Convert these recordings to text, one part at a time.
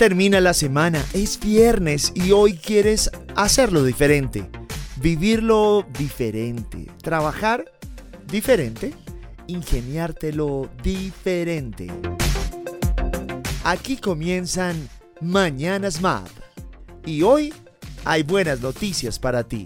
termina la semana, es viernes y hoy quieres hacerlo diferente, vivirlo diferente, trabajar diferente, ingeniártelo diferente. Aquí comienzan Mañanas MAP y hoy hay buenas noticias para ti.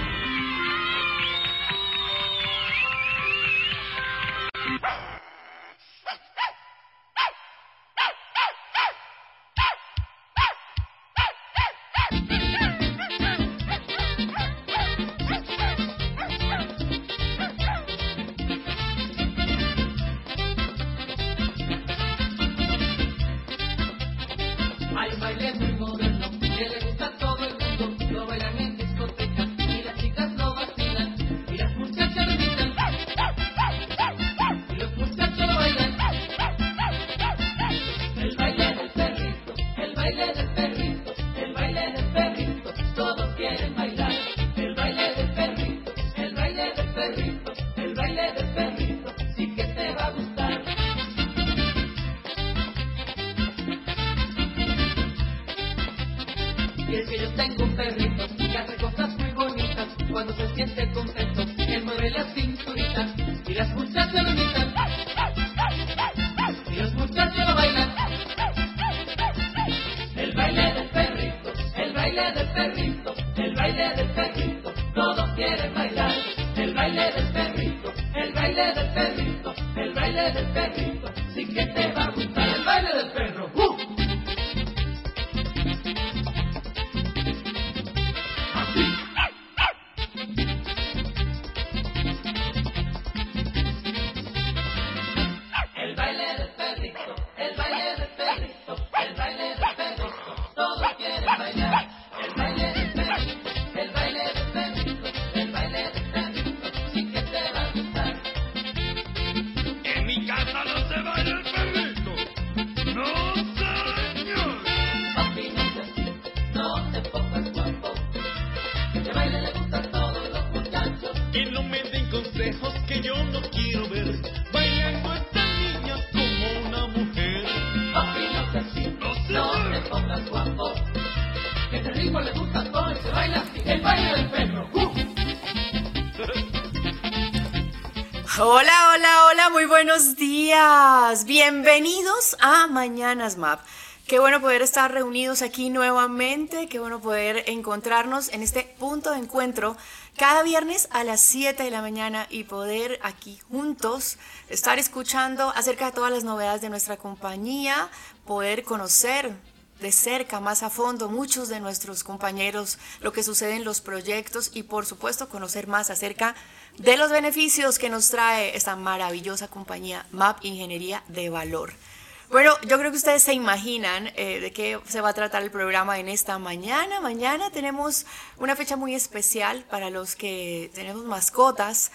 Hola, hola, hola, muy buenos días. Bienvenidos a Mañanas MAP. Qué bueno poder estar reunidos aquí nuevamente, qué bueno poder encontrarnos en este punto de encuentro cada viernes a las 7 de la mañana y poder aquí juntos estar escuchando acerca de todas las novedades de nuestra compañía, poder conocer de cerca, más a fondo, muchos de nuestros compañeros, lo que sucede en los proyectos y por supuesto conocer más acerca de los beneficios que nos trae esta maravillosa compañía MAP Ingeniería de Valor. Bueno, yo creo que ustedes se imaginan de qué se va a tratar el programa en esta mañana. Mañana tenemos una fecha muy especial para los que tenemos mascotas.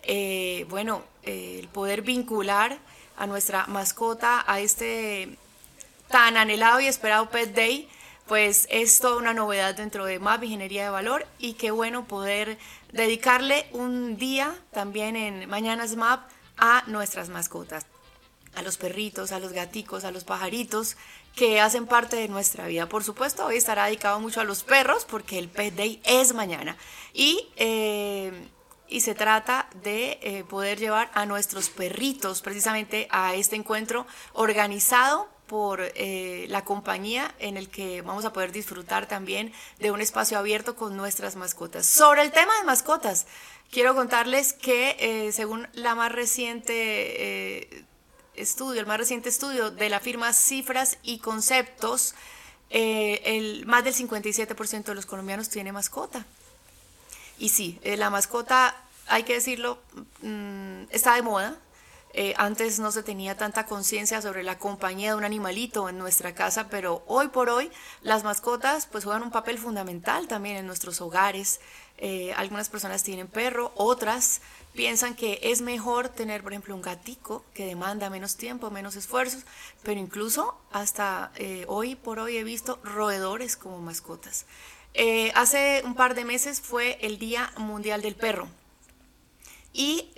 El poder vincular a nuestra mascota a este tan anhelado y esperado Pet Day, pues es toda una novedad dentro de MAP Ingeniería de Valor y qué bueno poder dedicarle un día también en Mañanas MAP a nuestras mascotas, a los perritos, a los gaticos, a los pajaritos que hacen parte de nuestra vida. Por supuesto, hoy estará dedicado mucho a los perros porque el Pet Day es mañana y se trata de poder llevar a nuestros perritos precisamente a este encuentro organizado por la compañía en el que vamos a poder disfrutar también de un espacio abierto con nuestras mascotas. Sobre el tema de mascotas, quiero contarles que según el más reciente estudio de la firma Cifras y Conceptos, más del 57% de los colombianos tiene mascota. Y sí, la mascota, hay que decirlo, está de moda. Antes no se tenía tanta conciencia sobre la compañía de un animalito en nuestra casa, pero hoy por hoy las mascotas pues juegan un papel fundamental también en nuestros hogares. Algunas personas tienen perro, otras piensan que es mejor tener, por ejemplo, un gatico que demanda menos tiempo, menos esfuerzos, pero incluso hasta hoy por hoy he visto roedores como mascotas. Hace un par de meses fue el Día Mundial del Perro. Y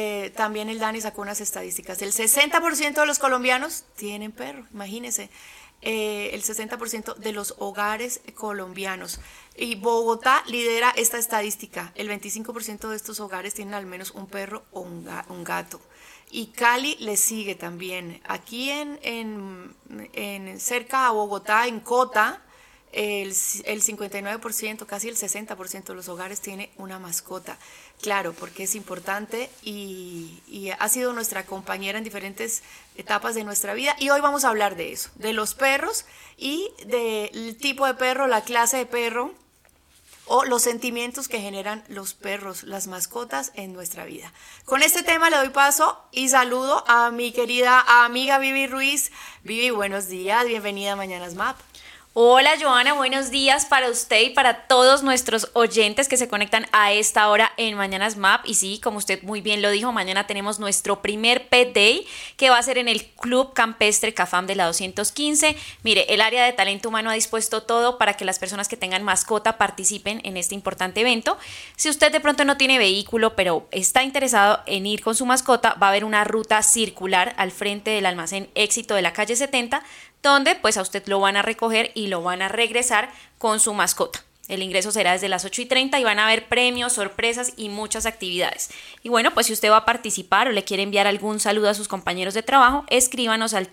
también el DANE sacó unas estadísticas. El 60% de los colombianos tienen perro, imagínense. el 60% de los hogares colombianos. Y Bogotá lidera esta estadística. El 25% de estos hogares tienen al menos un perro o un gato. Y Cali le sigue también. Aquí en cerca a Bogotá, en Cota, el 59%, casi el 60% de los hogares tiene una mascota. Claro, porque es importante y ha sido nuestra compañera en diferentes etapas de nuestra vida. Y hoy vamos a hablar de eso, de los perros y del tipo de perro, la clase de perro o los sentimientos que generan los perros, las mascotas en nuestra vida. Con este tema le doy paso y saludo a mi querida amiga Vivi Ruiz. Vivi, buenos días, bienvenida a Mañanas MAP. Hola Joana, buenos días para usted y para todos nuestros oyentes que se conectan a esta hora en Mañanas MAP. Y sí, como usted muy bien lo dijo, mañana tenemos nuestro primer Pet Day que va a ser en el Club Campestre Cafam de la 215. Mire, el área de talento humano ha dispuesto todo para que las personas que tengan mascota participen en este importante evento. Si usted de pronto no tiene vehículo, pero está interesado en ir con su mascota, va a haber una ruta circular al frente del almacén Éxito de la calle 70, donde pues a usted lo van a recoger y lo van a regresar con su mascota. El ingreso será desde las 8:30 y van a haber premios, sorpresas y muchas actividades. Y bueno, pues si usted va a participar o le quiere enviar algún saludo a sus compañeros de trabajo, escríbanos al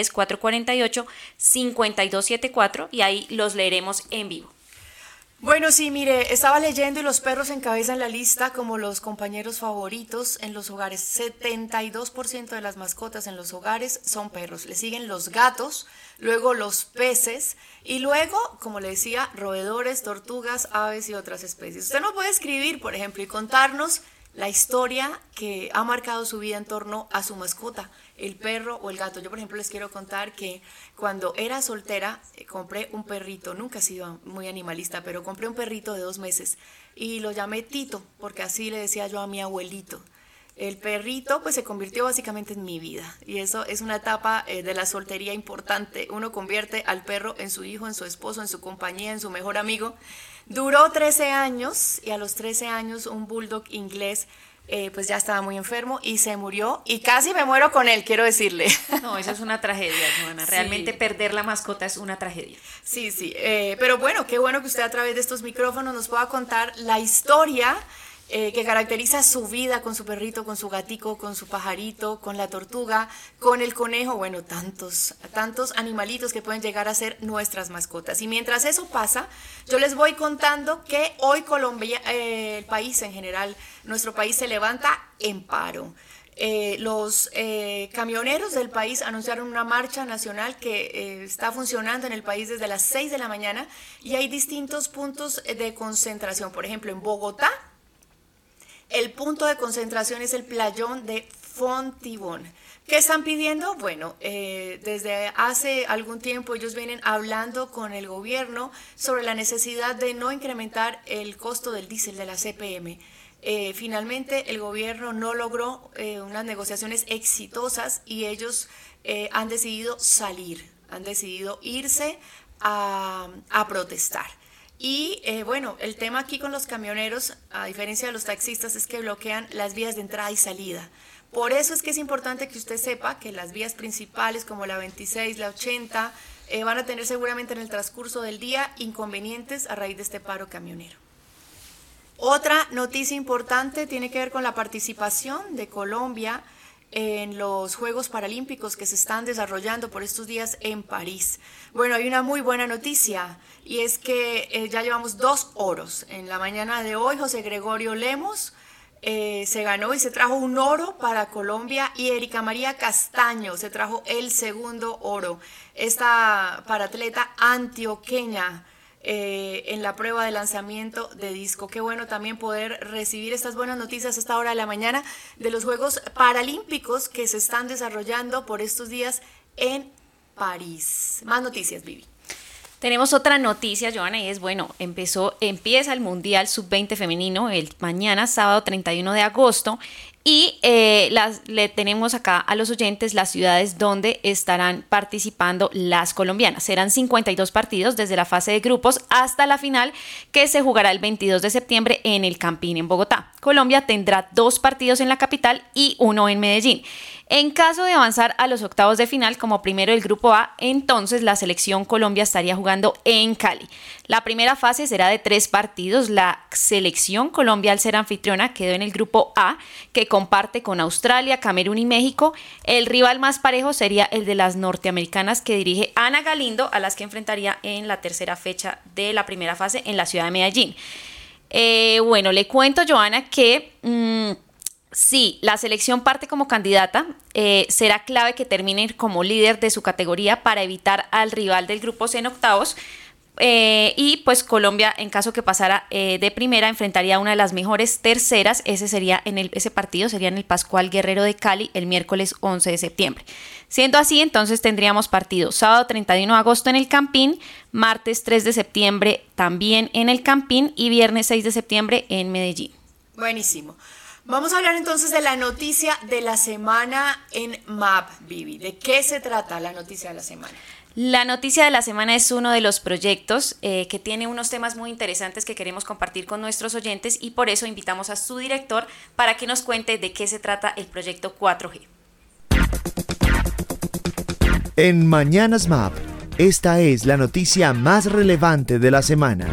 310-448-5274 y ahí los leeremos en vivo. Bueno, sí, mire, estaba leyendo y los perros encabezan la lista como los compañeros favoritos en los hogares. 72% de las mascotas en los hogares son perros. Le siguen los gatos, luego los peces y luego, como le decía, roedores, tortugas, aves y otras especies. Usted nos puede escribir, por ejemplo, y contarnos la historia que ha marcado su vida en torno a su mascota, el perro o el gato. Yo, por ejemplo, les quiero contar que cuando era soltera compré un perrito, nunca he sido muy animalista, pero compré un perrito de 2 meses y lo llamé Tito, porque así le decía yo a mi abuelito. El perrito pues se convirtió básicamente en mi vida y eso es una etapa de la soltería importante. Uno convierte al perro en su hijo, en su esposo, en su compañía, en su mejor amigo. Duró 13 años y a los 13 años un bulldog inglés pues ya estaba muy enfermo y se murió y casi me muero con él, quiero decirle. No, eso es una tragedia, Joana. Realmente sí. Perder la mascota es una tragedia. Sí, pero bueno, qué bueno que usted a través de estos micrófonos nos pueda contar la historia que caracteriza su vida con su perrito, con su gatico, con su pajarito, con la tortuga, con el conejo, bueno, tantos animalitos que pueden llegar a ser nuestras mascotas. Y mientras eso pasa, yo les voy contando que hoy Colombia, el país en general, nuestro país se levanta en paro. Los camioneros del país anunciaron una marcha nacional que está funcionando en el país desde las 6 de la mañana y hay distintos puntos de concentración. Por ejemplo, en Bogotá, el punto de concentración es el playón de Fontibón. ¿Qué están pidiendo? Bueno, desde hace algún tiempo ellos vienen hablando con el gobierno sobre la necesidad de no incrementar el costo del diésel de la CPM. Finalmente el gobierno no logró unas negociaciones exitosas y ellos han decidido salir, han decidido irse a protestar. Y bueno, el tema aquí con los camioneros, a diferencia de los taxistas, es que bloquean las vías de entrada y salida. Por eso es que es importante que usted sepa que las vías principales como la 26, la 80, van a tener seguramente en el transcurso del día inconvenientes a raíz de este paro camionero. Otra noticia importante tiene que ver con la participación de Colombia en los Juegos Paralímpicos que se están desarrollando por estos días en París. Bueno, hay una muy buena noticia y es que ya llevamos 2 oros. En la mañana de hoy, José Gregorio Lemos se ganó y se trajo un oro para Colombia y Erika María Castaño se trajo el segundo oro. Esta paratleta antioqueña en la prueba de lanzamiento de disco. Qué bueno también poder recibir estas buenas noticias a esta hora de la mañana de los Juegos Paralímpicos que se están desarrollando por estos días en París. Más noticias, Vivi. Tenemos otra noticia, Joana, y es, bueno, empieza el Mundial Sub-20 femenino el mañana, sábado 31 de agosto, Y le tenemos acá a los oyentes las ciudades donde estarán participando las colombianas. Serán 52 partidos desde la fase de grupos hasta la final, que se jugará el 22 de septiembre en el Campín en Bogotá. Colombia tendrá 2 partidos en la capital y 1 en Medellín. En caso de avanzar a los octavos de final como primero del grupo A, entonces la selección Colombia estaría jugando en Cali. La primera fase será de 3 partidos. La selección Colombia, al ser anfitriona, quedó en el grupo A, que comparte con Australia, Camerún y México. El rival más parejo sería el de las norteamericanas, que dirige Ana Galindo, a las que enfrentaría en la tercera fecha de la primera fase en la ciudad de Medellín. Bueno, le cuento, Joana, que sí, la selección parte como candidata. Será clave que termine como líder de su categoría para evitar al rival del grupo C en octavos. Y pues Colombia, en caso que pasara de primera, enfrentaría a una de las mejores terceras. Ese partido sería en el Pascual Guerrero de Cali el miércoles 11 de septiembre. Siendo así, entonces tendríamos partido sábado 31 de agosto en el Campín, martes 3 de septiembre también en el Campín y viernes 6 de septiembre en Medellín. Buenísimo. Vamos a hablar entonces de la noticia de la semana en MAP, Vivi. ¿De qué se trata la noticia de la semana? La noticia de la semana es uno de los proyectos que tiene unos temas muy interesantes que queremos compartir con nuestros oyentes, y por eso invitamos a su director para que nos cuente de qué se trata el proyecto 4G. En Mañanas MAP, esta es la noticia más relevante de la semana.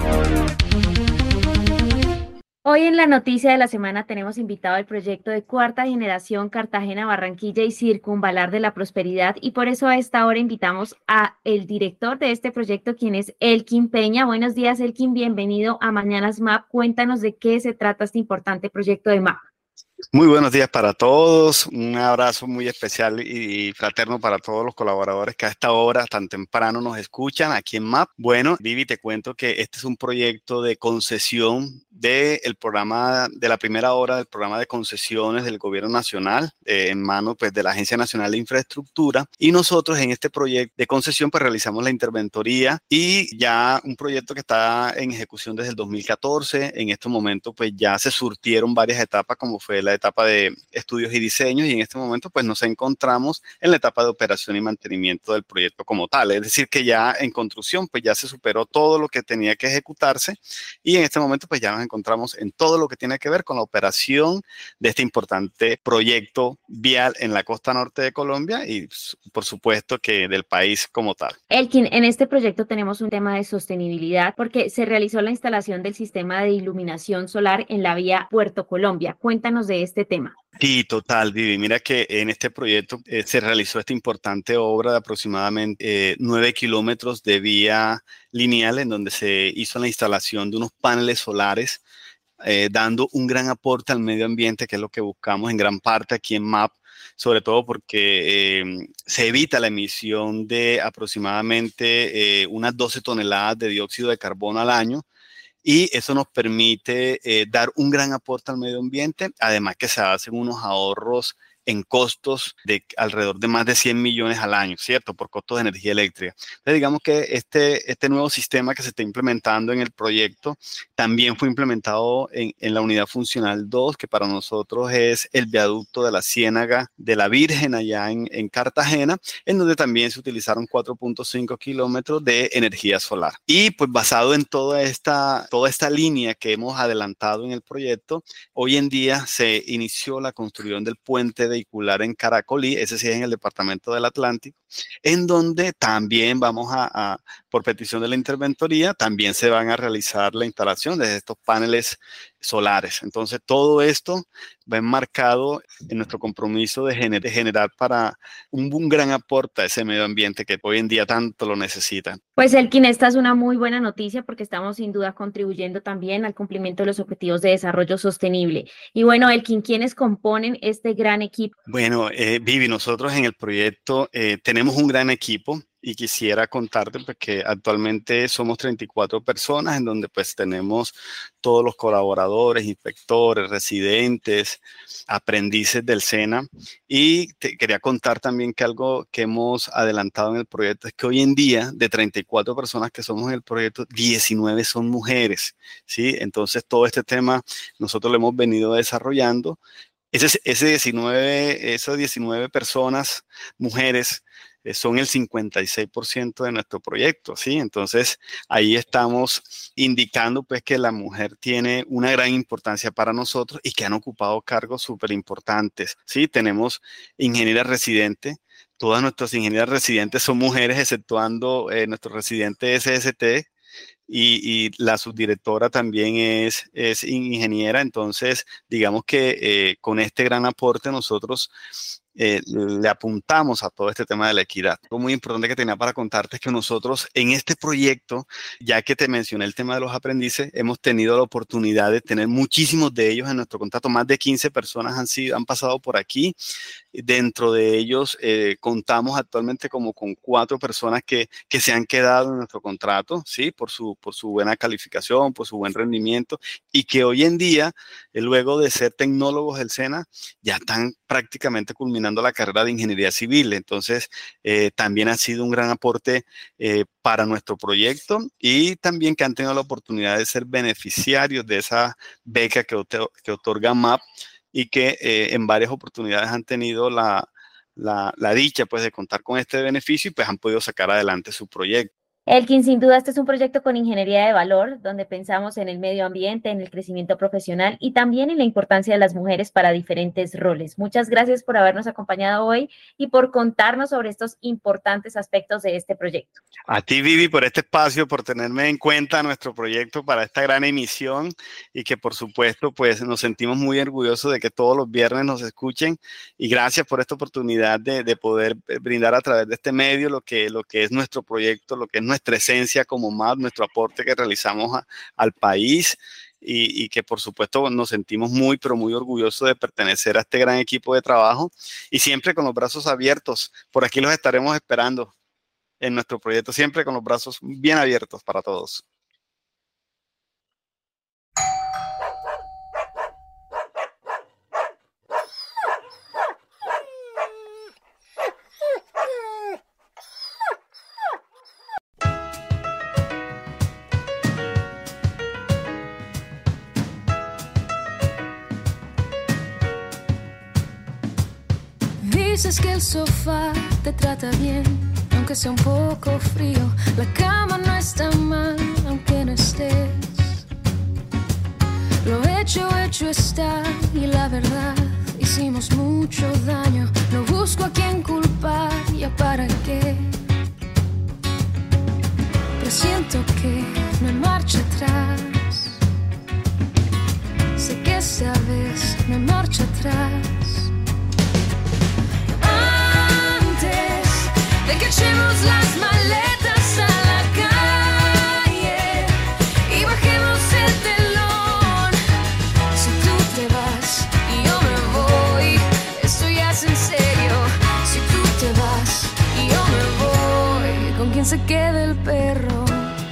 Hoy en la noticia de la semana tenemos invitado al proyecto de cuarta generación Cartagena, Barranquilla y Circunvalar de la Prosperidad, y por eso a esta hora invitamos a el director de este proyecto, quien es Elkin Peña. Buenos días, Elkin, bienvenido a Mañanas MAP. Cuéntanos de qué se trata este importante proyecto de MAP. Muy buenos días para todos, un abrazo muy especial y fraterno para todos los colaboradores que a esta hora tan temprano nos escuchan aquí en MAP. Bueno, Vivi, te cuento que este es un proyecto de concesión del programa, de la primera hora del programa de concesiones del Gobierno Nacional, en manos pues, de la Agencia Nacional de Infraestructura, y nosotros en este proyecto de concesión pues realizamos la interventoría, y ya un proyecto que está en ejecución desde el 2014. En estos momentos pues ya se surtieron varias etapas, como fue la etapa de estudios y diseños, y en este momento pues nos encontramos en la etapa de operación y mantenimiento del proyecto como tal. Es decir, que ya en construcción pues ya se superó todo lo que tenía que ejecutarse, y en este momento pues ya nos encontramos en todo lo que tiene que ver con la operación de este importante proyecto vial en la costa norte de Colombia y por supuesto que del país como tal. Elkin, en este proyecto tenemos un tema de sostenibilidad porque se realizó la instalación del sistema de iluminación solar en la vía Puerto Colombia. Cuéntanos de este tema. Sí, total, Vivi. Mira que en este proyecto se realizó esta importante obra de aproximadamente 9 kilómetros de vía lineal, en donde se hizo la instalación de unos paneles solares, dando un gran aporte al medio ambiente, que es lo que buscamos en gran parte aquí en MAP, sobre todo porque se evita la emisión de aproximadamente unas 12 toneladas de dióxido de carbono al año. Y eso nos permite dar un gran aporte al medio ambiente, además que se hacen unos ahorros en costos de alrededor de más de 100 millones al año, ¿cierto? Por costos de energía eléctrica. Entonces, digamos que este nuevo sistema que se está implementando en el proyecto también fue implementado en la unidad funcional 2, que para nosotros es el viaducto de la Ciénaga de la Virgen allá en Cartagena, en donde también se utilizaron 4.5 kilómetros de energía solar. Y pues basado en toda esta línea que hemos adelantado en el proyecto, hoy en día se inició la construcción del puente vehicular en Caracolí, ese sí es en el departamento del Atlántico, en donde también vamos por petición de la interventoría, también se van a realizar la instalación de estos paneles solares. Entonces, todo esto va enmarcado en nuestro compromiso de generar para un gran aporte a ese medio ambiente que hoy en día tanto lo necesita. Pues, Elkin, esta es una muy buena noticia porque estamos sin duda contribuyendo también al cumplimiento de los objetivos de desarrollo sostenible. Y bueno, Elkin, ¿quiénes componen este gran equipo? Bueno, Vivi, nosotros en el proyecto tenemos un gran equipo. Y quisiera contarte pues, que actualmente somos 34 personas, en donde pues tenemos todos los colaboradores, inspectores, residentes, aprendices del SENA. Y te quería contar también que algo que hemos adelantado en el proyecto es que hoy en día, de 34 personas que somos en el proyecto, 19 son mujeres, ¿sí? Entonces todo este tema nosotros lo hemos venido desarrollando Esas 19 personas, mujeres, son el 56% de nuestro proyecto, ¿sí? Entonces, ahí estamos indicando pues que la mujer tiene una gran importancia para nosotros y que han ocupado cargos súper importantes, ¿sí? Tenemos ingenieras residentes. Todas nuestras ingenieras residentes son mujeres, exceptuando nuestro residente SST, y la subdirectora también es ingeniera. Entonces, digamos que con este gran aporte nosotros le apuntamos a todo este tema de la equidad. Algo muy importante que tenía para contarte es que nosotros en este proyecto, ya que te mencioné el tema de los aprendices, hemos tenido la oportunidad de tener muchísimos de ellos en nuestro contrato. Más de 15 personas han pasado por aquí. Dentro de ellos contamos actualmente como con 4 personas que se han quedado en nuestro contrato, ¿sí? Por su buena calificación, por su buen rendimiento, y que hoy en día, luego de ser tecnólogos del SENA, ya están prácticamente culminando la carrera de ingeniería civil. Entonces, también ha sido un gran aporte para nuestro proyecto, y también que han tenido la oportunidad de ser beneficiarios de esa beca que otorga MAP, y que en varias oportunidades han tenido la dicha pues de contar con este beneficio y pues han podido sacar adelante su proyecto. Elkin, sin duda, este es un proyecto con ingeniería de valor, donde pensamos en el medio ambiente, en el crecimiento profesional y también en la importancia de las mujeres para diferentes roles. Muchas gracias por habernos acompañado hoy y por contarnos sobre estos importantes aspectos de este proyecto. A ti, Vivi, por este espacio, por tenerme en cuenta nuestro proyecto para esta gran emisión, y que por supuesto pues nos sentimos muy orgullosos de que todos los viernes nos escuchen, y gracias por esta oportunidad de poder brindar a través de este medio lo que es nuestro proyecto, lo que es nuestra esencia como MAP, nuestro aporte que realizamos al país, y que por supuesto nos sentimos muy, pero muy orgullosos de pertenecer a este gran equipo de trabajo, y siempre con los brazos abiertos. Por aquí los estaremos esperando en nuestro proyecto, siempre con los brazos bien abiertos para todos. Dices que el sofá te trata bien, aunque sea un poco frío. La cama no está mal, aunque no estés. Lo hecho está, y la verdad, hicimos mucho daño. No busco a quién culpar, ya para qué. Pero siento que no hay marcha atrás. Sé que esta vez no hay marcha atrás. De que echemos las maletas a la calle y bajemos el telón. Si tú te vas y yo me voy, esto ya es en serio. Si tú te vas y yo me voy, ¿con quién se queda el perro?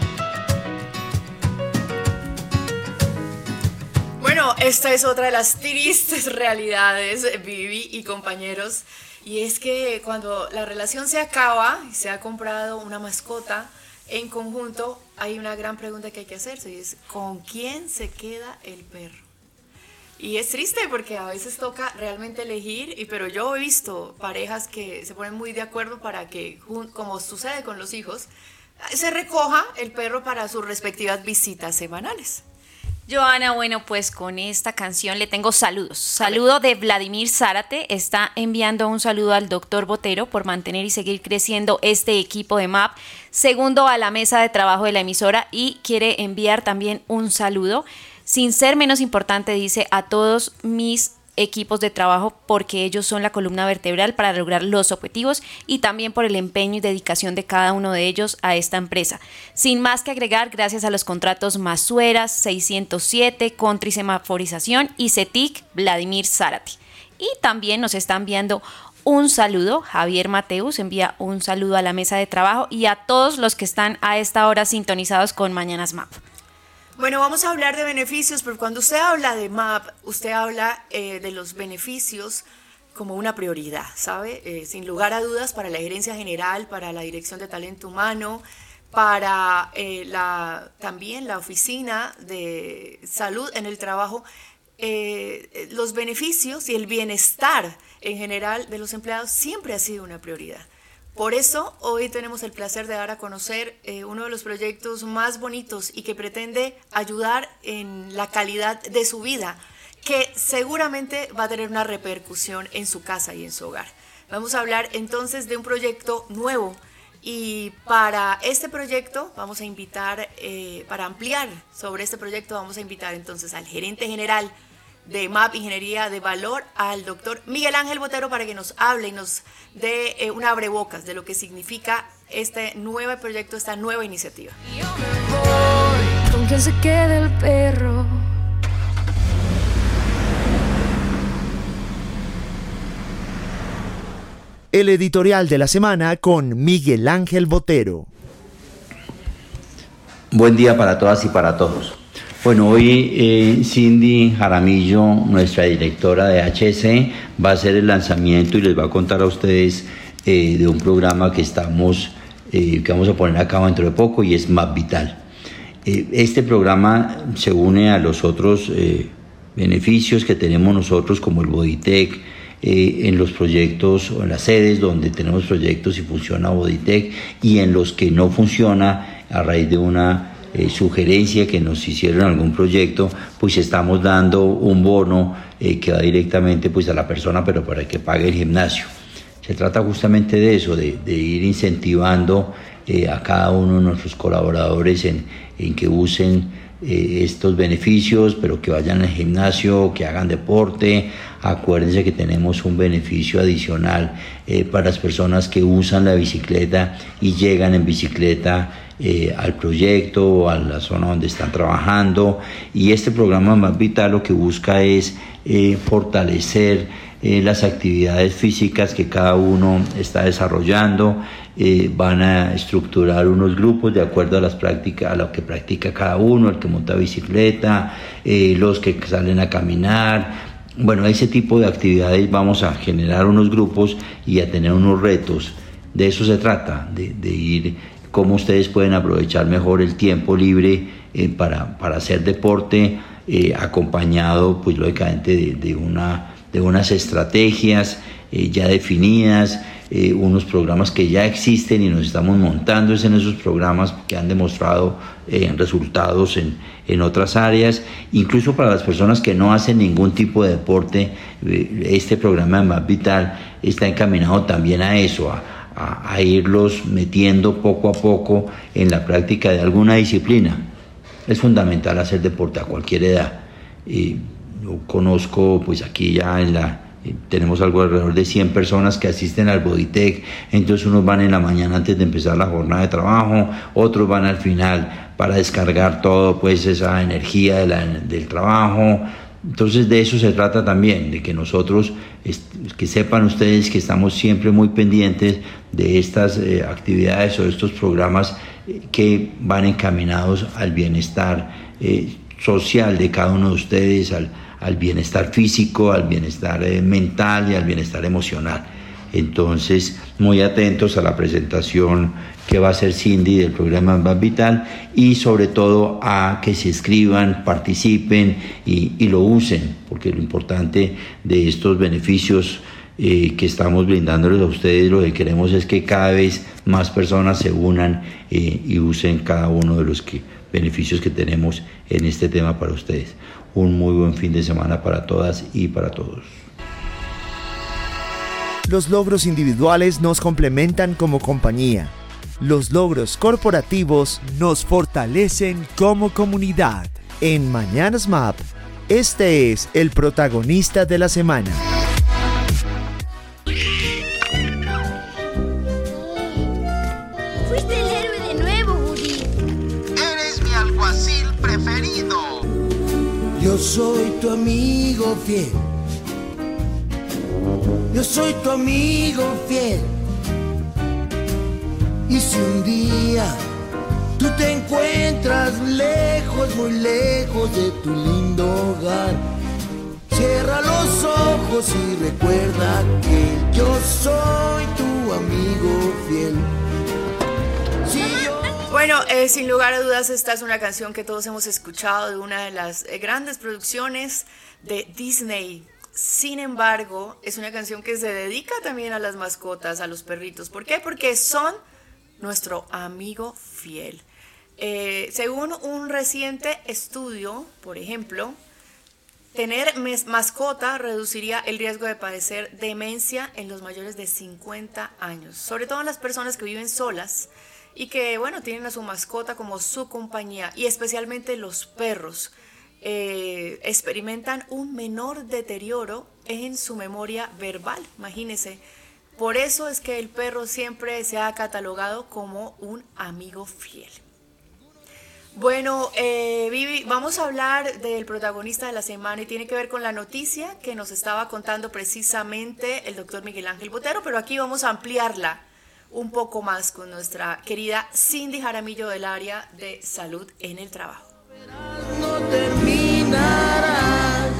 Bueno, esta es otra de las tristes realidades, Vivi y compañeros. Y es que cuando la relación se acaba y se ha comprado una mascota en conjunto, hay una gran pregunta que hay que hacerse, y es ¿con quién se queda el perro? Y es triste porque a veces toca realmente elegir, pero yo he visto parejas que se ponen muy de acuerdo para que, como sucede con los hijos, se recoja el perro para sus respectivas visitas semanales. Joana, bueno, pues con esta canción le tengo saludos. Saludo de Vladimir Zárate, está enviando un saludo al doctor Botero por mantener y seguir creciendo este equipo de MAP. Segundo, a la mesa de trabajo de la emisora, y quiere enviar también un saludo, sin ser menos importante, dice, a todos mis equipos de trabajo, porque ellos son la columna vertebral para lograr los objetivos, y también por el empeño y dedicación de cada uno de ellos a esta empresa. Sin más que agregar, gracias a los contratos Masueras, 607, Country Semaforización y CETIC, Vladimir Zárate. Y también nos está enviando un saludo, Javier Mateus envía un saludo a la mesa de trabajo y a todos los que están a esta hora sintonizados con Mañanas MAP. Bueno, vamos a hablar de beneficios, pero cuando usted habla de MAP, usted habla de los beneficios como una prioridad, ¿sabe? Sin lugar a dudas, para la gerencia general, para la dirección de talento humano, para también la oficina de salud en el trabajo, los beneficios y el bienestar en general de los empleados siempre ha sido una prioridad. Por eso hoy tenemos el placer de dar a conocer uno de los proyectos más bonitos y que pretende ayudar en la calidad de su vida, que seguramente va a tener una repercusión en su casa y en su hogar. Vamos a hablar entonces de un proyecto nuevo y para este proyecto vamos a invitar, para ampliar sobre este proyecto vamos a invitar entonces al gerente general de MAP Ingeniería de Valor, al doctor Miguel Ángel Botero, para que nos hable y nos dé un abrebocas de lo que significa este nuevo proyecto, esta nueva iniciativa. Yo me voy, con quien se quede el perro. El editorial de la semana con Miguel Ángel Botero. Buen día para todas y para todos. Bueno, hoy Cindy Jaramillo, nuestra directora de HC, va a hacer el lanzamiento y les va a contar a ustedes de un programa que vamos a poner a cabo dentro de poco y es MAP Vital. Este programa se une a los otros beneficios que tenemos nosotros como el Boditec, en los proyectos o en las sedes donde tenemos proyectos y funciona Boditec, y en los que no funciona a raíz de una sugerencia que nos hicieron en algún proyecto, pues estamos dando un bono que va directamente pues a la persona, pero para que pague el gimnasio. Se trata justamente de eso, de ir incentivando a cada uno de nuestros colaboradores en que usen estos beneficios, pero que vayan al gimnasio, que hagan deporte. Acuérdense que tenemos un beneficio adicional para las personas que usan la bicicleta y llegan en bicicleta al proyecto o a la zona donde están trabajando. Y este programa MAP Vital lo que busca es fortalecer las actividades físicas que cada uno está desarrollando. Van a estructurar unos grupos de acuerdo a lo que practica cada uno, el que monta bicicleta, los que salen a caminar. Bueno, ese tipo de actividades vamos a generar unos grupos y a tener unos retos. De eso se trata, de ir cómo ustedes pueden aprovechar mejor el tiempo libre para hacer deporte, acompañado pues lógicamente de unas estrategias ya definidas, unos programas que ya existen y nos estamos montando en esos programas que han demostrado resultados en otras áreas. Incluso para las personas que no hacen ningún tipo de deporte, este programa de MAP Vital está encaminado también a eso, a irlos metiendo poco a poco en la práctica de alguna disciplina. Es fundamental hacer deporte a cualquier edad. Yo conozco, pues aquí ya tenemos algo alrededor de 100 personas que asisten al Boditec. Entonces unos van en la mañana antes de empezar la jornada de trabajo, otros van al final para descargar todo, pues esa energía del trabajo. Entonces de eso se trata también, de que nosotros, que sepan ustedes que estamos siempre muy pendientes de estas actividades o de estos programas que van encaminados al bienestar social de cada uno de ustedes, al bienestar físico, al bienestar mental y al bienestar emocional. Entonces, muy atentos a la presentación que va a hacer Cindy del programa MAP Vital y sobre todo a que se inscriban, participen y lo usen, porque lo importante de estos beneficios que estamos brindándoles a ustedes, lo que queremos es que cada vez más personas se unan y usen cada uno de los beneficios que tenemos en este tema para ustedes. Un muy buen fin de semana para todas y para todos. Los logros individuales nos complementan como compañía. Los logros corporativos nos fortalecen como comunidad. En Mañanas MAP, este es el protagonista de la semana. Fuiste el héroe de nuevo, Woody. Eres mi alguacil preferido. Yo soy tu amigo fiel. Yo soy tu amigo fiel. Y si un día tú te encuentras lejos, muy lejos de tu lindo hogar, cierra los ojos y recuerda que yo soy tu amigo fiel. Si yo... Bueno, sin lugar a dudas, esta es una canción que todos hemos escuchado de una de las grandes producciones de Disney. Sin embargo, es una canción que se dedica también a las mascotas, a los perritos. ¿Por qué? Porque son nuestro amigo fiel. Según un reciente estudio, por ejemplo, tener mascota reduciría el riesgo de padecer demencia en los mayores de 50 años, sobre todo en las personas que viven solas y que, bueno, tienen a su mascota como su compañía, y especialmente los perros experimentan un menor deterioro en su memoria verbal, imagínense. Por eso es que el perro siempre se ha catalogado como un amigo fiel. Bueno, Vivi, vamos a hablar del protagonista de la semana y tiene que ver con la noticia que nos estaba contando precisamente el doctor Miguel Ángel Botero, pero aquí vamos a ampliarla un poco más con nuestra querida Cindy Jaramillo del área de salud en el trabajo. No terminarás,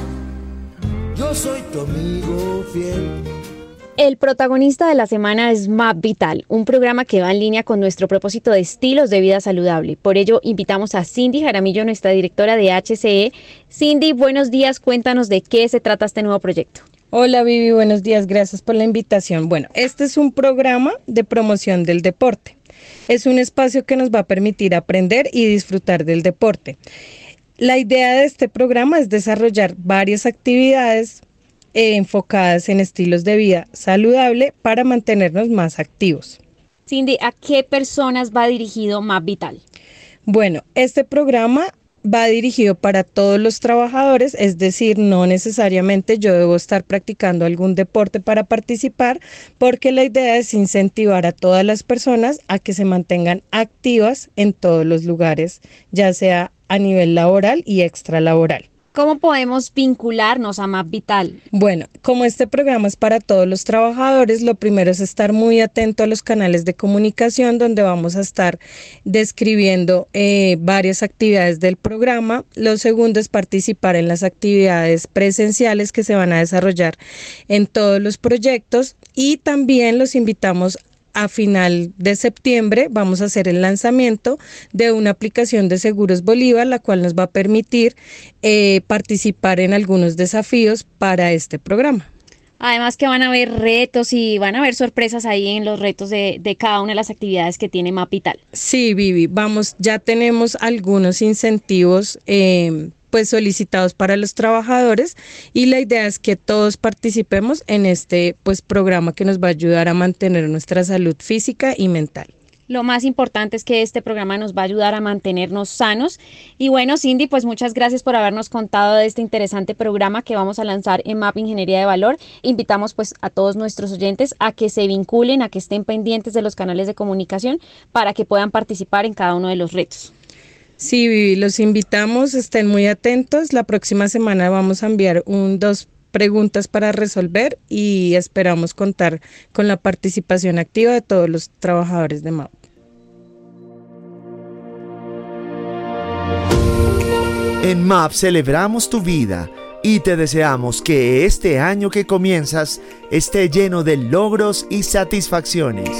yo soy tu amigo fiel. El protagonista de la semana es Map Vital, un programa que va en línea con nuestro propósito de estilos de vida saludable. Por ello, invitamos a Cindy Jaramillo, nuestra directora de HCE. Cindy, buenos días, cuéntanos de qué se trata este nuevo proyecto. Hola Vivi, buenos días, gracias por la invitación. Bueno, este es un programa de promoción del deporte. Es un espacio que nos va a permitir aprender y disfrutar del deporte. La idea de este programa es desarrollar varias actividades enfocadas en estilos de vida saludable para mantenernos más activos. Cindy, ¿a qué personas va dirigido Map Vital? Bueno, este programa va dirigido para todos los trabajadores, es decir, no necesariamente yo debo estar practicando algún deporte para participar, porque la idea es incentivar a todas las personas a que se mantengan activas en todos los lugares, ya sea a nivel laboral y extralaboral. ¿Cómo podemos vincularnos a Map Vital? Bueno, como este programa es para todos los trabajadores, lo primero es estar muy atento a los canales de comunicación donde vamos a estar describiendo varias actividades del programa. Lo segundo es participar en las actividades presenciales que se van a desarrollar en todos los proyectos, y también los invitamos a final de septiembre. Vamos a hacer el lanzamiento de una aplicación de Seguros Bolívar, la cual nos va a permitir participar en algunos desafíos para este programa. Además que van a haber retos y van a haber sorpresas ahí en los retos de cada una de las actividades que tiene Map Vital. Sí, Vivi, ya tenemos algunos incentivos pues solicitados para los trabajadores, y la idea es que todos participemos en este pues programa que nos va a ayudar a mantener nuestra salud física y mental. Lo más importante es que este programa nos va a ayudar a mantenernos sanos. Y bueno, Cindy, pues muchas gracias por habernos contado de este interesante programa que vamos a lanzar en MAP Ingeniería de Valor. Invitamos pues a todos nuestros oyentes a que se vinculen, a que estén pendientes de los canales de comunicación para que puedan participar en cada uno de los retos. Sí, Vivi, los invitamos, estén muy atentos. La próxima semana vamos a enviar 2 preguntas para resolver y esperamos contar con la participación activa de todos los trabajadores de MAP. En MAP celebramos tu vida y te deseamos que este año que comienzas esté lleno de logros y satisfacciones.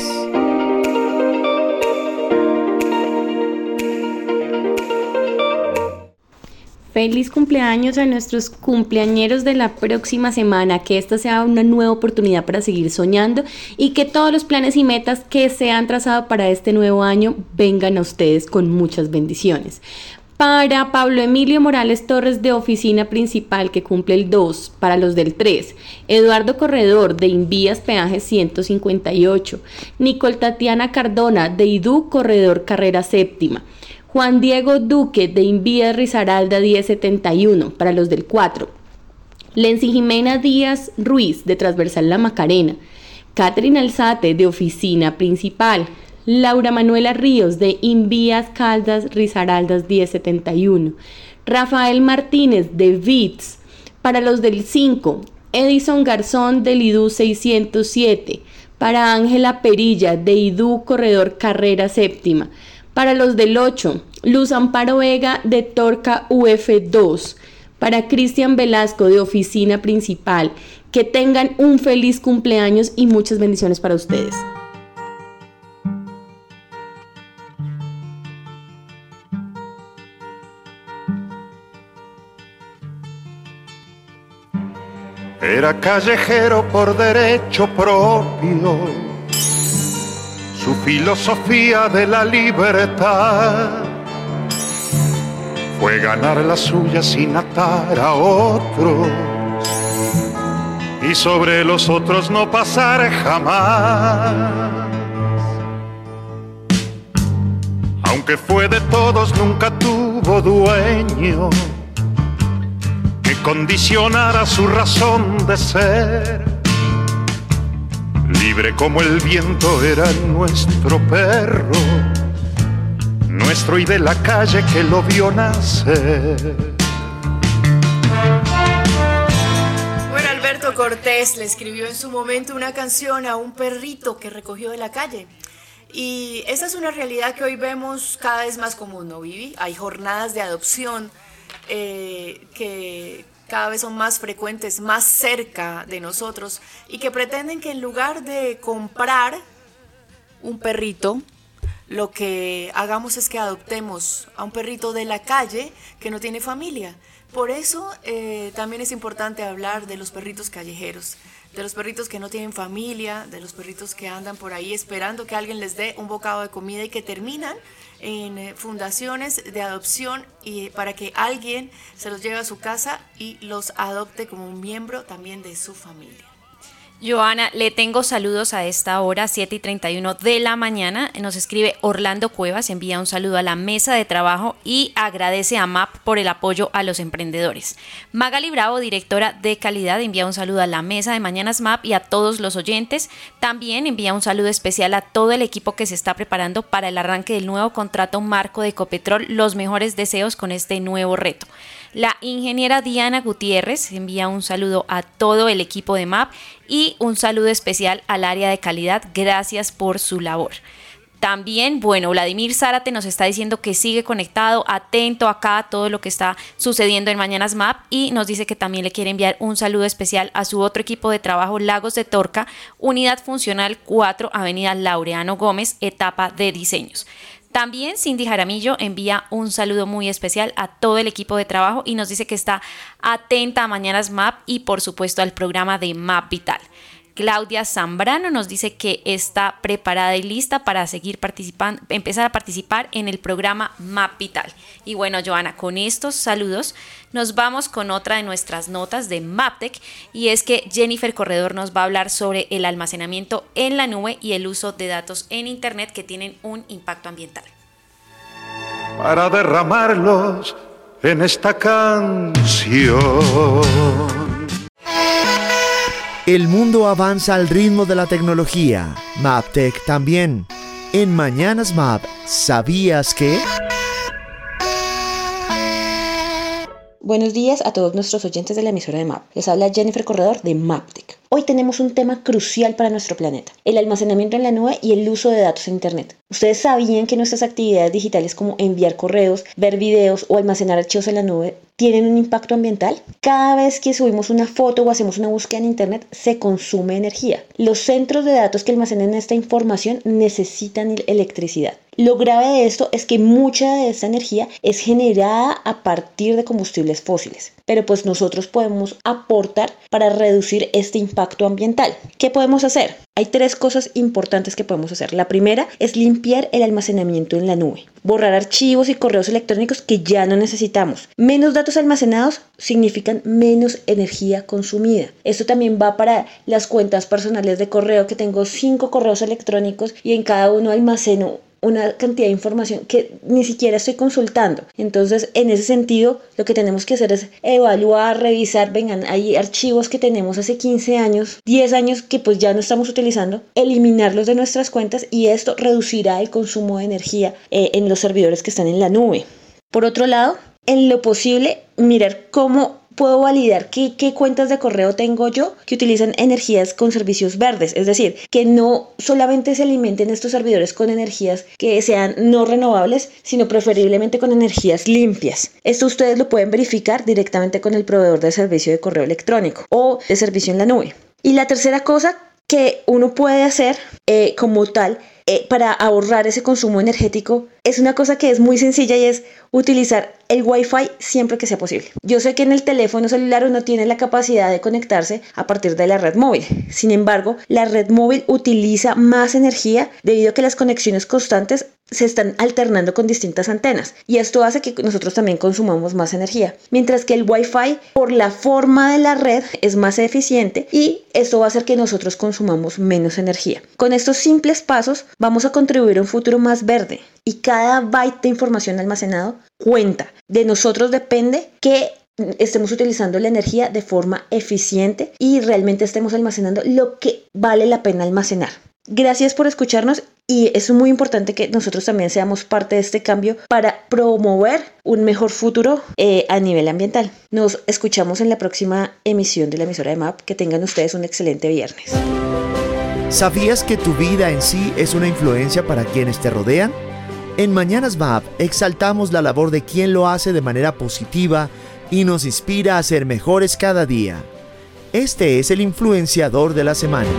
Feliz cumpleaños a nuestros cumpleañeros de la próxima semana, que esta sea una nueva oportunidad para seguir soñando y que todos los planes y metas que se han trazado para este nuevo año vengan a ustedes con muchas bendiciones. Para Pablo Emilio Morales Torres de Oficina Principal, que cumple el 2, para los del 3, Eduardo Corredor de Invías Peaje 158, Nicole Tatiana Cardona de IDU Corredor Carrera Séptima, Juan Diego Duque de Invías Risaralda 1071 para los del 4, Lency Jimena Díaz Ruiz de Transversal La Macarena, Catherine Alzate de Oficina Principal, Laura Manuela Ríos de Invías Caldas Risaraldas 1071, Rafael Martínez de VITS para los del 5, Edison Garzón del IDU 607, para Ángela Perilla de IDU Corredor Carrera Séptima, para los del 8, Luz Amparo Vega de Torca UF2, para Cristian Velasco de Oficina Principal. Que tengan un feliz cumpleaños y muchas bendiciones para ustedes. Era callejero por derecho propio, su filosofía de la libertad fue ganar la suya sin atar a otros y sobre los otros no pasar jamás. Aunque fue de todos, nunca tuvo dueño que condicionara su razón de ser. Libre como el viento era nuestro perro, nuestro y de la calle que lo vio nacer. Bueno, Alberto Cortés le escribió en su momento una canción a un perrito que recogió de la calle. Y esa es una realidad que hoy vemos cada vez más común, ¿no, Vivi? Hay jornadas de adopción que cada vez son más frecuentes, más cerca de nosotros, y que pretenden que en lugar de comprar un perrito, lo que hagamos es que adoptemos a un perrito de la calle que no tiene familia. Por eso también es importante hablar de los perritos callejeros, de los perritos que no tienen familia, de los perritos que andan por ahí esperando que alguien les dé un bocado de comida y que terminan en fundaciones de adopción y para que alguien se los lleve a su casa y los adopte como un miembro también de su familia. Joana, le tengo saludos a esta hora, 7:31 de la mañana. Nos escribe Orlando Cuevas, envía un saludo a la mesa de trabajo y agradece a MAP por el apoyo a los emprendedores. Magali Bravo, directora de calidad, envía un saludo a la mesa de Mañanas MAP y a todos los oyentes. También envía un saludo especial a todo el equipo que se está preparando para el arranque del nuevo contrato marco de Ecopetrol. Los mejores deseos con este nuevo reto. La ingeniera Diana Gutiérrez envía un saludo a todo el equipo de MAP y un saludo especial al área de calidad. Gracias por su labor. También, Vladimir Zárate nos está diciendo que sigue conectado, atento acá a todo lo que está sucediendo en Mañanas MAP y nos dice que también le quiere enviar un saludo especial a su otro equipo de trabajo, Lagos de Torca, Unidad Funcional 4, Avenida Laureano Gómez, etapa de diseños. También Cindy Jaramillo envía un saludo muy especial a todo el equipo de trabajo y nos dice que está atenta a Mañanas MAP y por supuesto al programa de MAP Vital. Claudia Zambrano nos dice que está preparada y lista para seguir participando, empezar a participar en el programa MAP Vital. Y Joana, con estos saludos nos vamos con otra de nuestras notas de MAPTEC y es que Jennifer Corredor nos va a hablar sobre el almacenamiento en la nube y el uso de datos en Internet que tienen un impacto ambiental. Para derramarlos en esta canción. El mundo avanza al ritmo de la tecnología. MAPTEC también. En Mañanas MAP, ¿sabías que? Buenos días a todos nuestros oyentes de la emisora de MAP. Les habla Jennifer Corredor de MAPTEC. Hoy tenemos un tema crucial para nuestro planeta, el almacenamiento en la nube y el uso de datos en Internet. ¿Ustedes sabían que nuestras actividades digitales como enviar correos, ver videos o almacenar archivos en la nube tienen un impacto ambiental? Cada vez que subimos una foto o hacemos una búsqueda en Internet se consume energía. Los centros de datos que almacenan esta información necesitan electricidad. Lo grave de esto es que mucha de esta energía es generada a partir de combustibles fósiles, pero pues nosotros podemos aportar para reducir este impacto ambiental. ¿Qué podemos hacer? Hay 3 cosas importantes que podemos hacer. La primera es limpiar el almacenamiento en la nube. Borrar archivos y correos electrónicos que ya no necesitamos. Menos datos almacenados significan menos energía consumida. Esto también va para las cuentas personales de correo, que tengo 5 correos electrónicos y en cada uno almaceno una cantidad de información que ni siquiera estoy consultando. Entonces, en ese sentido, lo que tenemos que hacer es evaluar, revisar, hay archivos que tenemos hace 15 años, 10 años que pues ya no estamos utilizando, eliminarlos de nuestras cuentas y esto reducirá el consumo de energía en los servidores que están en la nube. Por otro lado, en lo posible, mirar cómo puedo validar qué cuentas de correo tengo yo que utilizan energías con servicios verdes, es decir, que no solamente se alimenten estos servidores con energías que sean no renovables, sino preferiblemente con energías limpias. Esto ustedes lo pueden verificar directamente con el proveedor de servicio de correo electrónico o de servicio en la nube. Y la tercera cosa que uno puede hacer como tal para ahorrar ese consumo energético es una cosa que es muy sencilla y es utilizar el Wi-Fi siempre que sea posible. Yo sé que en el teléfono celular uno tiene la capacidad de conectarse a partir de la red móvil. Sin embargo, la red móvil utiliza más energía debido a que las conexiones constantes se están alternando con distintas antenas y esto hace que nosotros también consumamos más energía. Mientras que el Wi-Fi, por la forma de la red, es más eficiente y esto va a hacer que nosotros consumamos menos energía. Con estos simples pasos vamos a contribuir a un futuro más verde y cada byte de información almacenado cuenta. De nosotros depende que estemos utilizando la energía de forma eficiente y realmente estemos almacenando lo que vale la pena almacenar. Gracias por escucharnos y es muy importante que nosotros también seamos parte de este cambio para promover un mejor futuro a nivel ambiental. Nos escuchamos en la próxima emisión de la emisora de MAP. Que tengan ustedes un excelente viernes. ¿Sabías que tu vida en sí es una influencia para quienes te rodean? En Mañanas MAP exaltamos la labor de quien lo hace de manera positiva y nos inspira a ser mejores cada día. Este es el influenciador de la semana.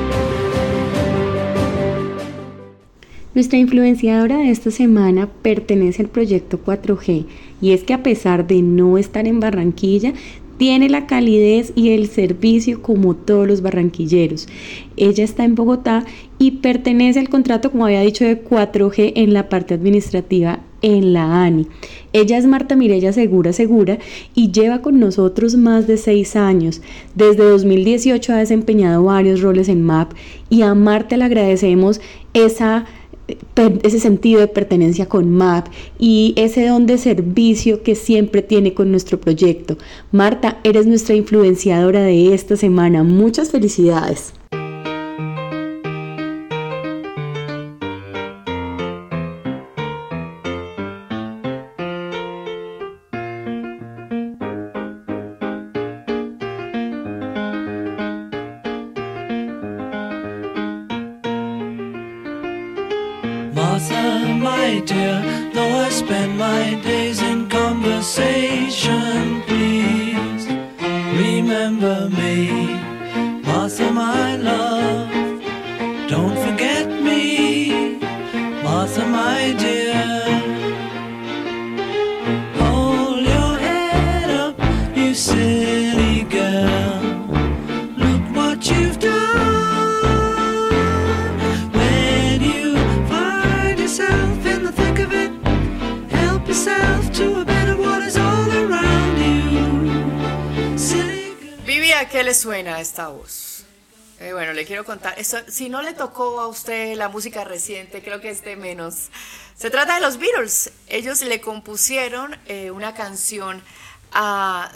Nuestra influenciadora de esta semana pertenece al proyecto 4G y es que a pesar de no estar en Barranquilla, tiene la calidez y el servicio como todos los barranquilleros. Ella está en Bogotá y pertenece al contrato, como había dicho, de 4G en la parte administrativa en la ANI. Ella es Marta Mireya Segura y lleva con nosotros más de 6 años. Desde 2018 ha desempeñado varios roles en MAP y a Marta le agradecemos ese sentido de pertenencia con MAP y ese don de servicio que siempre tiene con nuestro proyecto. Marta, eres nuestra influenciadora de esta semana. Muchas felicidades. Martha, my dear, though I spend my days in conversation, please remember me. Martha, my love, don't forget me. Martha, my dear, hold your head up, you silly girl. Look what you've done. Vivi, ¿a qué le suena esta voz? Bueno, le quiero contar, esto, si no le tocó a usted la música reciente, creo que es de menos. Se trata de los Beatles. Ellos le compusieron una canción a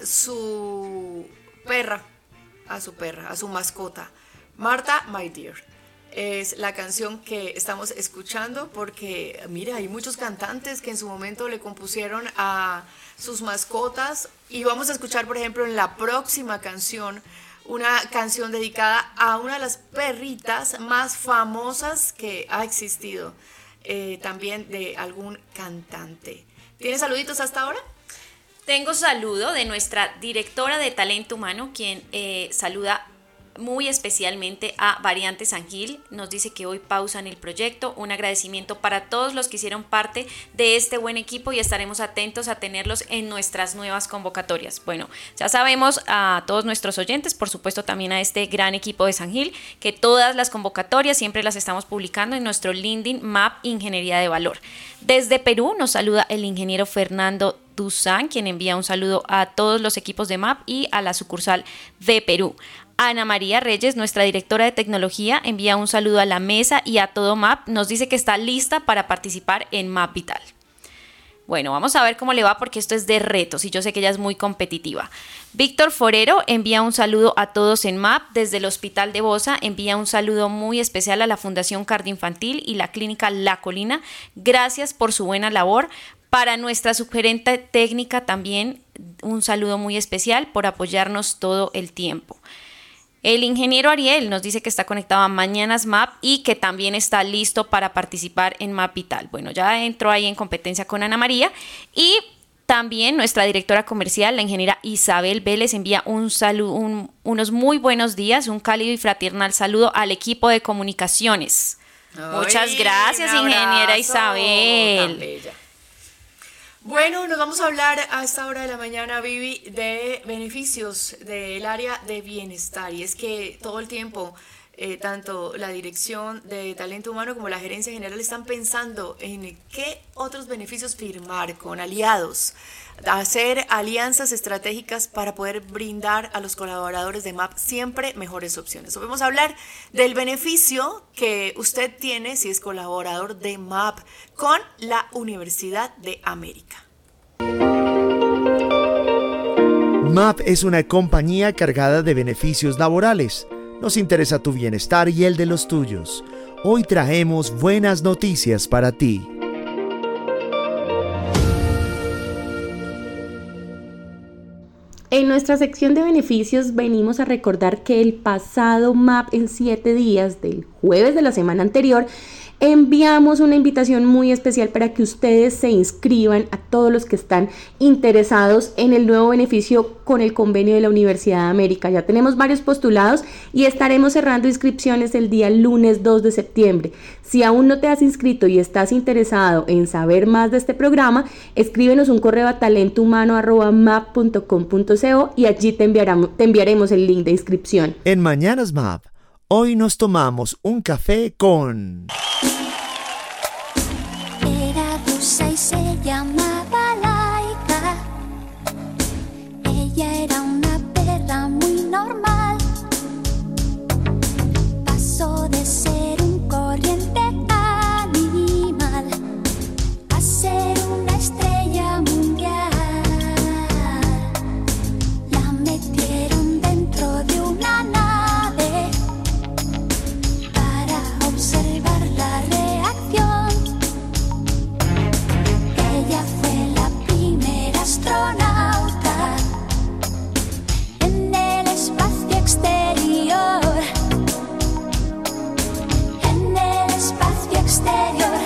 su perra, a su mascota, Martha, my dear. Es la canción que estamos escuchando porque, mira, hay muchos cantantes que en su momento le compusieron a sus mascotas y vamos a escuchar, por ejemplo, en la próxima canción, una canción dedicada a una de las perritas más famosas que ha existido, también de algún cantante. ¿Tienes saluditos hasta ahora? Tengo saludo de nuestra directora de Talento Humano, quien saluda muy especialmente a Variante San Gil. Nos dice que hoy pausan el proyecto. Un agradecimiento para todos los que hicieron parte de este buen equipo y estaremos atentos a tenerlos en nuestras nuevas convocatorias. Bueno, ya sabemos a todos nuestros oyentes, por supuesto también a este gran equipo de San Gil, que todas las convocatorias siempre las estamos publicando en nuestro LinkedIn MAP Ingeniería de Valor. Desde Perú nos saluda el ingeniero Fernando Duzán, quien envía un saludo a todos los equipos de MAP y a la sucursal de Perú. Ana María Reyes, nuestra directora de tecnología, envía un saludo a la mesa y a todo MAP. Nos dice que está lista para participar en MAP Vital. Bueno, vamos a ver cómo le va porque esto es de retos y yo sé que ella es muy competitiva. Víctor Forero envía un saludo a todos en MAP. Desde el Hospital de Bosa envía un saludo muy especial a la Fundación Cardioinfantil y la Clínica La Colina. Gracias por su buena labor. Para nuestra subgerente técnica también un saludo muy especial por apoyarnos todo el tiempo. El ingeniero Ariel nos dice que está conectado a Mañanas MAP y que también está listo para participar en MAP Vital. Bueno, ya entró ahí en competencia con Ana María. Y también nuestra directora comercial, la ingeniera Isabel Vélez, envía un saludo, unos muy buenos días, un cálido y fraternal saludo al equipo de comunicaciones. Muchas Ay, gracias, un ingeniera abrazo, Isabel. tan bella. Bueno, nos vamos a hablar a esta hora de la mañana, Vivi, de beneficios del área de bienestar. Y es que todo el tiempo, tanto la dirección de talento humano como la gerencia general están pensando en qué otros beneficios firmar con aliados, hacer alianzas estratégicas para poder brindar a los colaboradores de MAP siempre mejores opciones. Hoy vamos a hablar del beneficio que usted tiene si es colaborador de MAP con la Universidad de América. MAP es una compañía cargada de beneficios laborales. Nos interesa tu bienestar y el de los tuyos. Hoy traemos buenas noticias para ti. En nuestra sección de beneficios venimos a recordar que el pasado MAP en 7 días del jueves de la semana anterior enviamos una invitación muy especial para que ustedes se inscriban a todos los que están interesados en el nuevo beneficio con el convenio de la Universidad de América. Ya tenemos varios postulados y estaremos cerrando inscripciones el día lunes 2 de septiembre. Si aún no te has inscrito y estás interesado en saber más de este programa, escríbenos un correo a talentohumano@map.com.co y allí te enviaremos el link de inscripción. En Mañanas MAP, hoy nos tomamos un café con... Era rusa y se llamaba Laika. Ella era una perra muy normal. Pasó de ser un corriente animal a ser una estrella mundial. La metieron dentro de una nave para observar la reacción. Ella fue la primera astronauta en el espacio exterior. En el espacio exterior.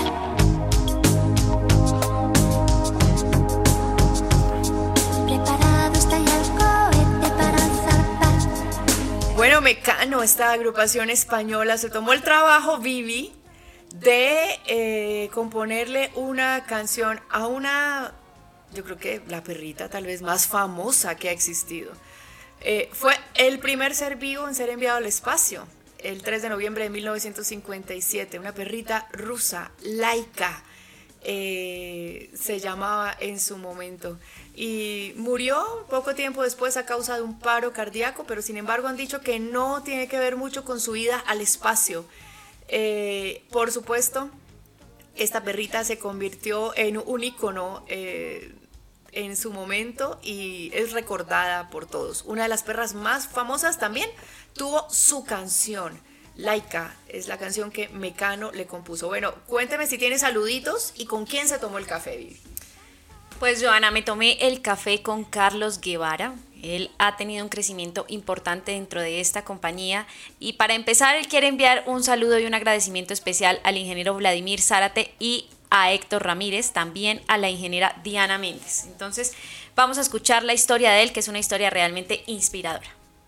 Preparado está ya el cohete para zarpar. Bueno, Mecano, esta agrupación española, se tomó el trabajo, Vivi, de componerle una canción a una, yo creo que la perrita tal vez más famosa que ha existido. Fue el primer ser vivo en ser enviado al espacio, el 3 de noviembre de 1957, una perrita rusa, Laika, se llamaba en su momento. Y murió poco tiempo después a causa de un paro cardíaco, pero sin embargo han dicho que no tiene que ver mucho con su ida al espacio. Por supuesto, esta perrita se convirtió en un ícono en su momento y es recordada por todos. Una de las perras más famosas también tuvo su canción. Laika es la canción que Mecano le compuso. Bueno, cuénteme si tiene saluditos y con quién se tomó el café, Vivi. Pues Joana, me tomé el café con Carlos Guevara. Él ha tenido un crecimiento importante dentro de esta compañía y para empezar él quiere enviar un saludo y un agradecimiento especial al ingeniero Vladimir Zárate y a Héctor Ramírez, también a la ingeniera Diana Méndez. Entonces vamos a escuchar la historia de él, que es una historia realmente inspiradora.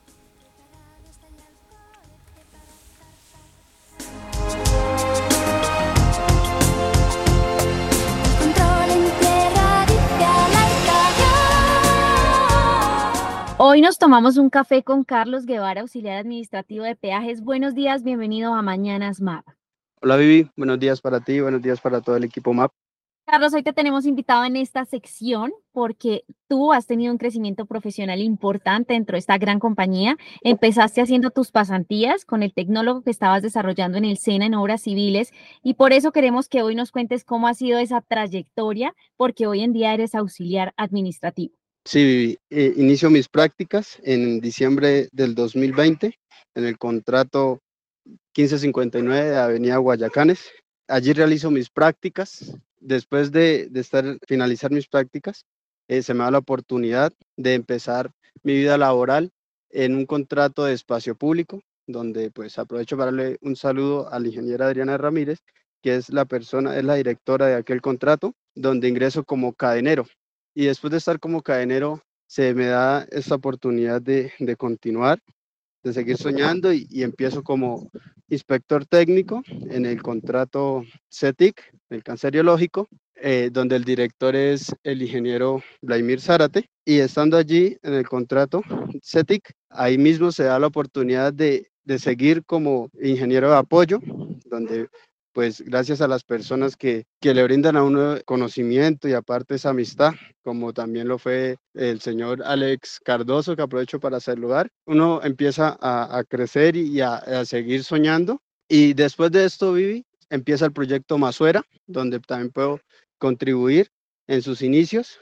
Hoy nos tomamos un café con Carlos Guevara, auxiliar administrativo de peajes. Buenos días, bienvenido a Mañanas MAP. Hola Vivi, buenos días para ti, buenos días para todo el equipo MAP. Carlos, hoy te tenemos invitado en esta sección porque tú has tenido un crecimiento profesional importante dentro de esta gran compañía. Empezaste haciendo tus pasantías con el tecnólogo que estabas desarrollando en el SENA en obras civiles y por eso queremos que hoy nos cuentes cómo ha sido esa trayectoria, porque hoy en día eres auxiliar administrativo. Sí, Vivi, inicio mis prácticas en diciembre del 2020 en el contrato 1559 de Avenida Guayacanes. Allí realizo mis prácticas. Después de finalizar mis prácticas, se me da la oportunidad de empezar mi vida laboral en un contrato de espacio público, donde pues aprovecho para darle un saludo a la ingeniera Adriana Ramírez, que es la directora de aquel contrato, donde ingreso como cadenero. Y después de estar como cadenero, se me da esta oportunidad de continuar, de seguir soñando y empiezo como inspector técnico en el contrato CETIC, el canceriológico, donde el director es el ingeniero Vladimir Zárate, y estando allí en el contrato CETIC, ahí mismo se da la oportunidad de seguir como ingeniero de apoyo, donde pues gracias a las personas que le brindan a uno conocimiento y aparte esa amistad, como también lo fue el señor Alex Cardoso, que aprovecho para saludar, uno empieza a crecer y a seguir soñando. Y después de esto, Vivi, empieza el proyecto Masuera, donde también puedo contribuir en sus inicios.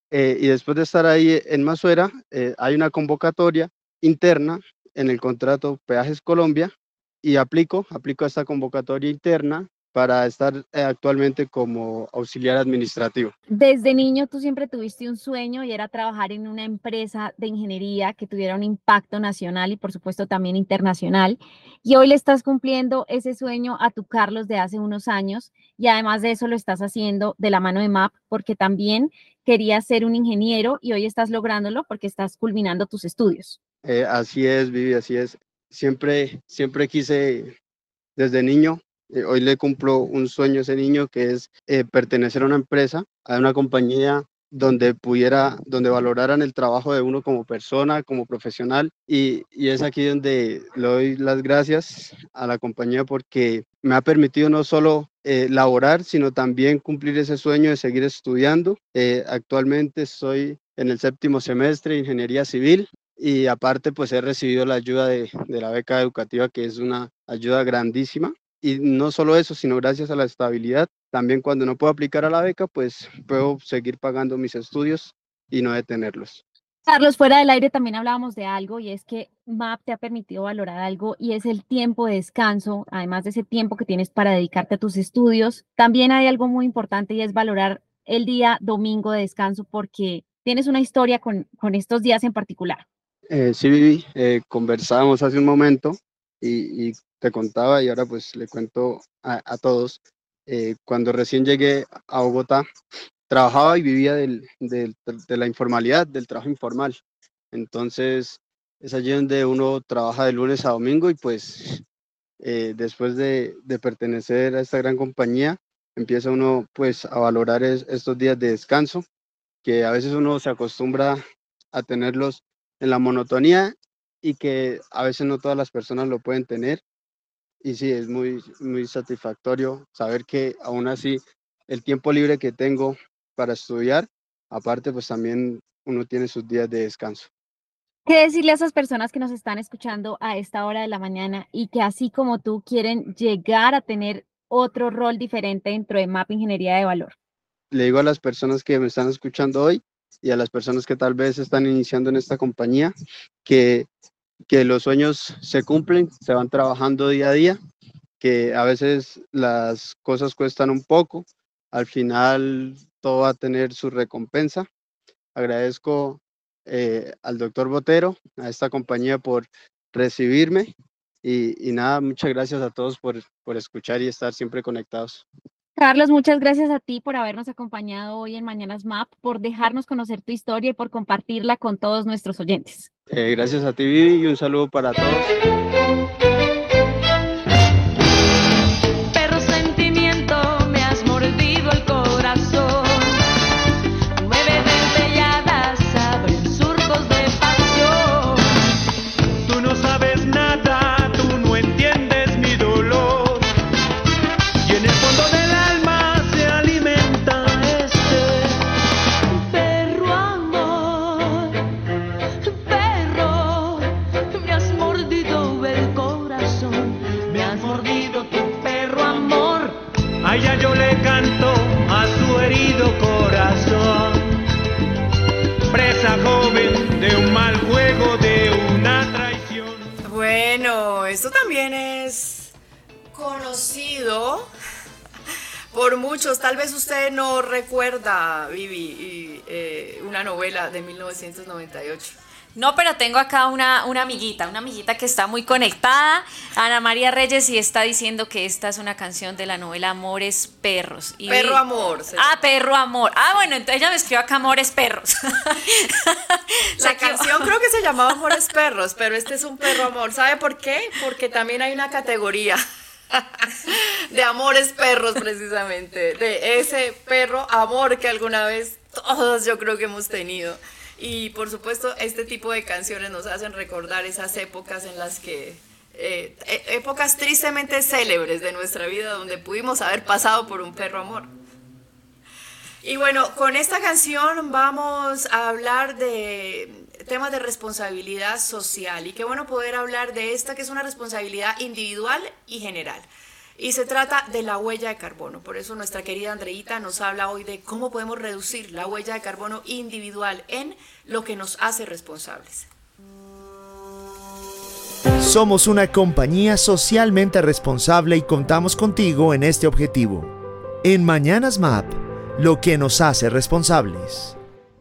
Y después de estar ahí en Masuera, hay una convocatoria interna en el contrato Peajes Colombia, y aplico a esta convocatoria interna para estar actualmente como auxiliar administrativo. Desde niño tú siempre tuviste un sueño y era trabajar en una empresa de ingeniería que tuviera un impacto nacional y por supuesto también internacional. Y hoy le estás cumpliendo ese sueño a tu Carlos de hace unos años y además de eso lo estás haciendo de la mano de MAP porque también querías ser un ingeniero y hoy estás lográndolo porque estás culminando tus estudios. Así es, Vivi, así es. Siempre quise desde niño, hoy le cumplo un sueño a ese niño que es pertenecer a una empresa, a una compañía donde valoraran el trabajo de uno como persona, como profesional, y es aquí donde le doy las gracias a la compañía porque me ha permitido no solo laborar, sino también cumplir ese sueño de seguir estudiando. Actualmente estoy en el 7º semestre de Ingeniería Civil. Y aparte, pues he recibido la ayuda de la beca educativa, que es una ayuda grandísima. Y no solo eso, sino gracias a la estabilidad, también cuando no puedo aplicar a la beca, pues puedo seguir pagando mis estudios y no detenerlos. Carlos, fuera del aire también hablábamos de algo y es que MAP te ha permitido valorar algo y es el tiempo de descanso, además de ese tiempo que tienes para dedicarte a tus estudios. También hay algo muy importante y es valorar el día domingo de descanso porque tienes una historia con estos días en particular. Sí, Vivi, conversábamos hace un momento y te contaba y ahora pues le cuento a todos. Cuando recién llegué a Bogotá, trabajaba y vivía de la informalidad, del trabajo informal. Entonces es allí donde uno trabaja de lunes a domingo y pues después de pertenecer a esta gran compañía, empieza uno pues a valorar estos días de descanso, que a veces uno se acostumbra a tenerlos en la monotonía y que a veces no todas las personas lo pueden tener. Y sí, es muy, muy satisfactorio saber que aún así el tiempo libre que tengo para estudiar, aparte pues también uno tiene sus días de descanso. ¿Qué decirle a esas personas que nos están escuchando a esta hora de la mañana y que así como tú quieren llegar a tener otro rol diferente dentro de MAP Ingeniería de Valor? Le digo a las personas que me están escuchando hoy y a las personas que tal vez están iniciando en esta compañía que los sueños se cumplen, se van trabajando día a día, que a veces las cosas cuestan un poco, al final todo va a tener su recompensa. Agradezco al doctor Botero, a esta compañía por recibirme y nada, muchas gracias a todos por escuchar y estar siempre conectados. Carlos, muchas gracias a ti por habernos acompañado hoy en Mañanas MAP, por dejarnos conocer tu historia y por compartirla con todos nuestros oyentes. Gracias a ti, Vivi, y un saludo para todos. Perro sentimiento, me has mordido el corazón. 9 dentelladas abren surcos de pasión. Tú no sabes nada, tú no entiendes mi dolor. Y en el fondo del alma se alimenta perro amor. Perro, me has mordido el corazón. Me has mordido tu perro amor. A ella yo le canto a su herido corazón. Presa joven de un mal juego, de una traición. Bueno, esto también es conocido por muchos. Tal vez usted no recuerda, Vivi, una novela de 1998 No, pero tengo acá una amiguita que está muy conectada, Ana María Reyes, y está diciendo que esta es una canción de la novela Amores Perros. Perro Amor. Perro Amor. Bueno, entonces ella me escribió acá Amores Perros. La canción creo que se llamaba Amores Perros, pero este es un perro amor. ¿Sabe por qué? Porque también hay una categoría de amores perros, precisamente, de ese perro amor que alguna vez todos yo creo que hemos tenido. Y por supuesto este tipo de canciones nos hacen recordar esas épocas en las que épocas tristemente célebres de nuestra vida donde pudimos haber pasado por un perro amor. Y bueno, con esta canción vamos a hablar de temas de responsabilidad social, y qué bueno poder hablar de esta que es una responsabilidad individual y general. Y se trata de la huella de carbono. Por eso nuestra querida Andreita nos habla hoy de cómo podemos reducir la huella de carbono individual en lo que nos hace responsables. Somos una compañía socialmente responsable y contamos contigo en este objetivo. En Mañanas MAP, lo que nos hace responsables.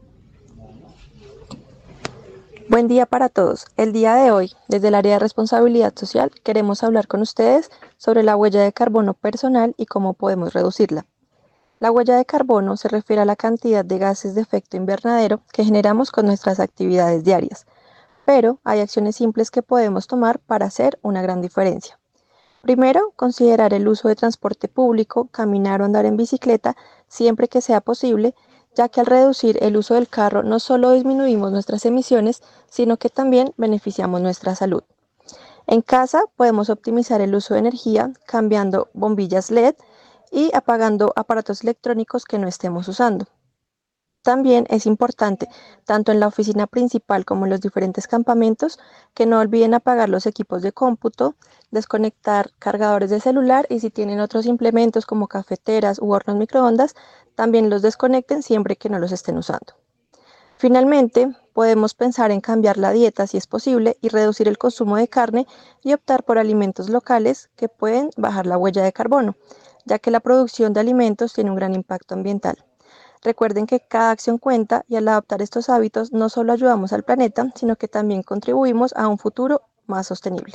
Buen día para todos. El día de hoy, desde el área de responsabilidad social, queremos hablar con ustedes sobre la huella de carbono personal y cómo podemos reducirla. La huella de carbono se refiere a la cantidad de gases de efecto invernadero que generamos con nuestras actividades diarias, pero hay acciones simples que podemos tomar para hacer una gran diferencia. Primero, considerar el uso de transporte público, caminar o andar en bicicleta siempre que sea posible, ya que al reducir el uso del carro no solo disminuimos nuestras emisiones, sino que también beneficiamos nuestra salud. En casa podemos optimizar el uso de energía cambiando bombillas LED y apagando aparatos electrónicos que no estemos usando. También es importante, tanto en la oficina principal como en los diferentes campamentos, que no olviden apagar los equipos de cómputo, desconectar cargadores de celular y si tienen otros implementos como cafeteras u hornos microondas, también los desconecten siempre que no los estén usando. Finalmente, podemos pensar en cambiar la dieta si es posible y reducir el consumo de carne y optar por alimentos locales que pueden bajar la huella de carbono, ya que la producción de alimentos tiene un gran impacto ambiental. Recuerden que cada acción cuenta y al adoptar estos hábitos no solo ayudamos al planeta, sino que también contribuimos a un futuro más sostenible.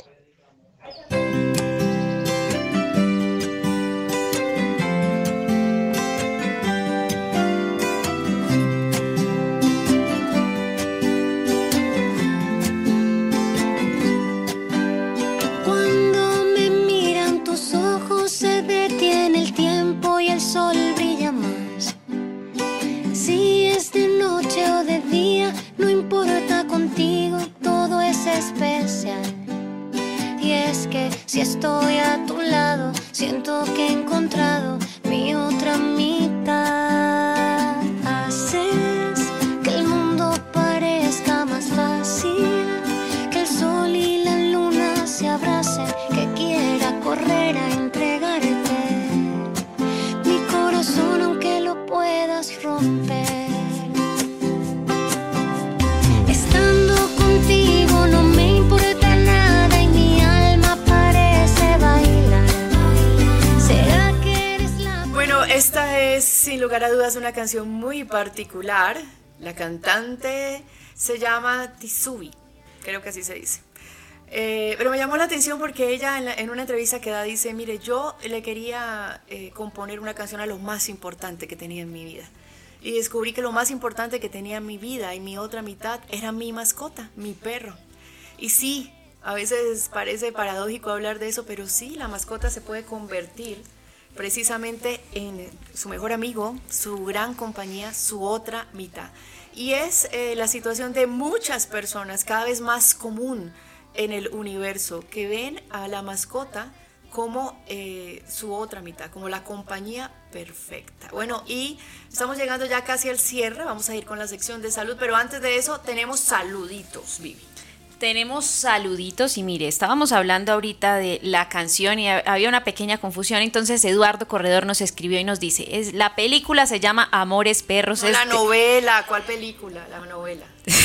Cuando me miran tus ojos se detiene el tiempo y el sol brilla más. Si es de noche o de día, no importa, contigo todo es especial. Y es que si estoy a tu lado, siento que he encontrado mi otra mitad. Haces que el mundo parezca más fácil, que el sol y la luna se abracen, que quiera correr a entregarte mi corazón aunque lo puedas romper. Estando contigo no me importa nada y mi alma parece bailar. ¿Será que eres la... Bueno, esta es sin lugar a dudas una canción muy particular. La cantante se llama Tisubi, creo que así se dice. Pero me llamó la atención porque ella en una entrevista que da dice, mire, yo le quería componer una canción a lo más importante que tenía en mi vida. Y descubrí que lo más importante que tenía en mi vida y mi otra mitad era mi mascota, mi perro. Y sí, a veces parece paradójico hablar de eso, pero sí, la mascota se puede convertir precisamente en su mejor amigo, su gran compañía, su otra mitad. Y es la situación de muchas personas, cada vez más común en el universo, que ven a la mascota como su otra mitad, como la compañía perfecta. Bueno, y estamos llegando ya casi al cierre, vamos a ir con la sección de salud, pero antes de eso tenemos saluditos, Vivi. Tenemos saluditos y mire, estábamos hablando ahorita de la canción y había una pequeña confusión, entonces Eduardo Corredor nos escribió y nos dice, la película se llama Amores Perros. No, la novela, ¿cuál película? La novela.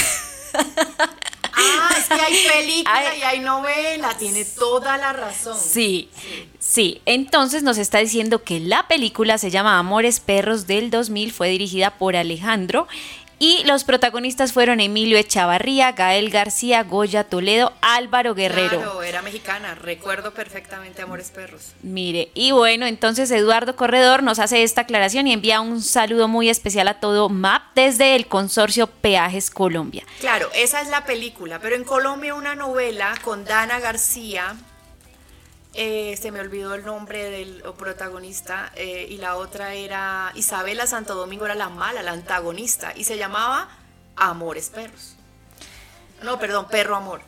Es que hay película y hay novela, tiene toda la razón. Sí, entonces nos está diciendo que la película se llama Amores Perros del 2000, fue dirigida por Alejandro Y los protagonistas fueron Emilio Echavarría, Gael García, Goya Toledo, Álvaro Guerrero. Claro, era mexicana, recuerdo perfectamente Amores Perros. Mire, y bueno, entonces Eduardo Corredor nos hace esta aclaración y envía un saludo muy especial a todo MAP desde el consorcio Peajes Colombia. Claro, esa es la película, pero en Colombia una novela con Dana García, se me olvidó el nombre del protagonista, y la otra era Isabela Santo Domingo, era la mala, la antagonista, y se llamaba Amores Perros. No, perdón, Perro Amor.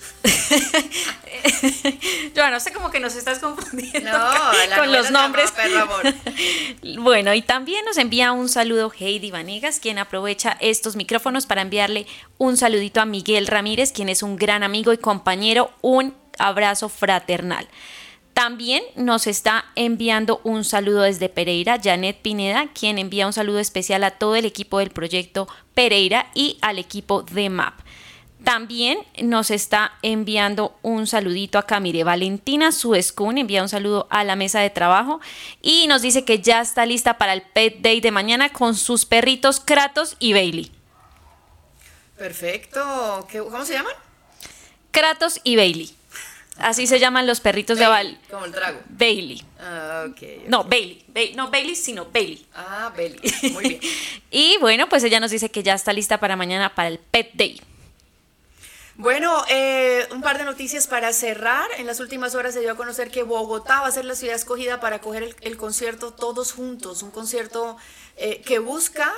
Yo no sé, como que nos estás confundiendo la con los nombres. Perro Amor. Bueno, y también nos envía un saludo Heidi Vanegas, quien aprovecha estos micrófonos para enviarle un saludito a Miguel Ramírez, quien es un gran amigo y compañero, un abrazo fraternal. También nos está enviando un saludo desde Pereira, Janet Pineda, quien envía un saludo especial a todo el equipo del proyecto Pereira y al equipo de MAP. También nos está enviando un saludito acá, mire, Valentina Suescun envía un saludo a la mesa de trabajo y nos dice que ya está lista para el Pet Day de mañana con sus perritos Kratos y Bailey. Perfecto. ¿Cómo se llaman? Kratos y Bailey. Así se llaman los perritos de Bailey. Como el trago. Bailey. Ah, okay. No, Bailey. No Bailey, sino Bailey. Ah, Bailey. Muy bien. Y bueno, pues ella nos dice que ya está lista para mañana para el Pet Day. Bueno, un par de noticias para cerrar. En las últimas horas se dio a conocer que Bogotá va a ser la ciudad escogida para acoger el concierto Todos Juntos, un concierto que busca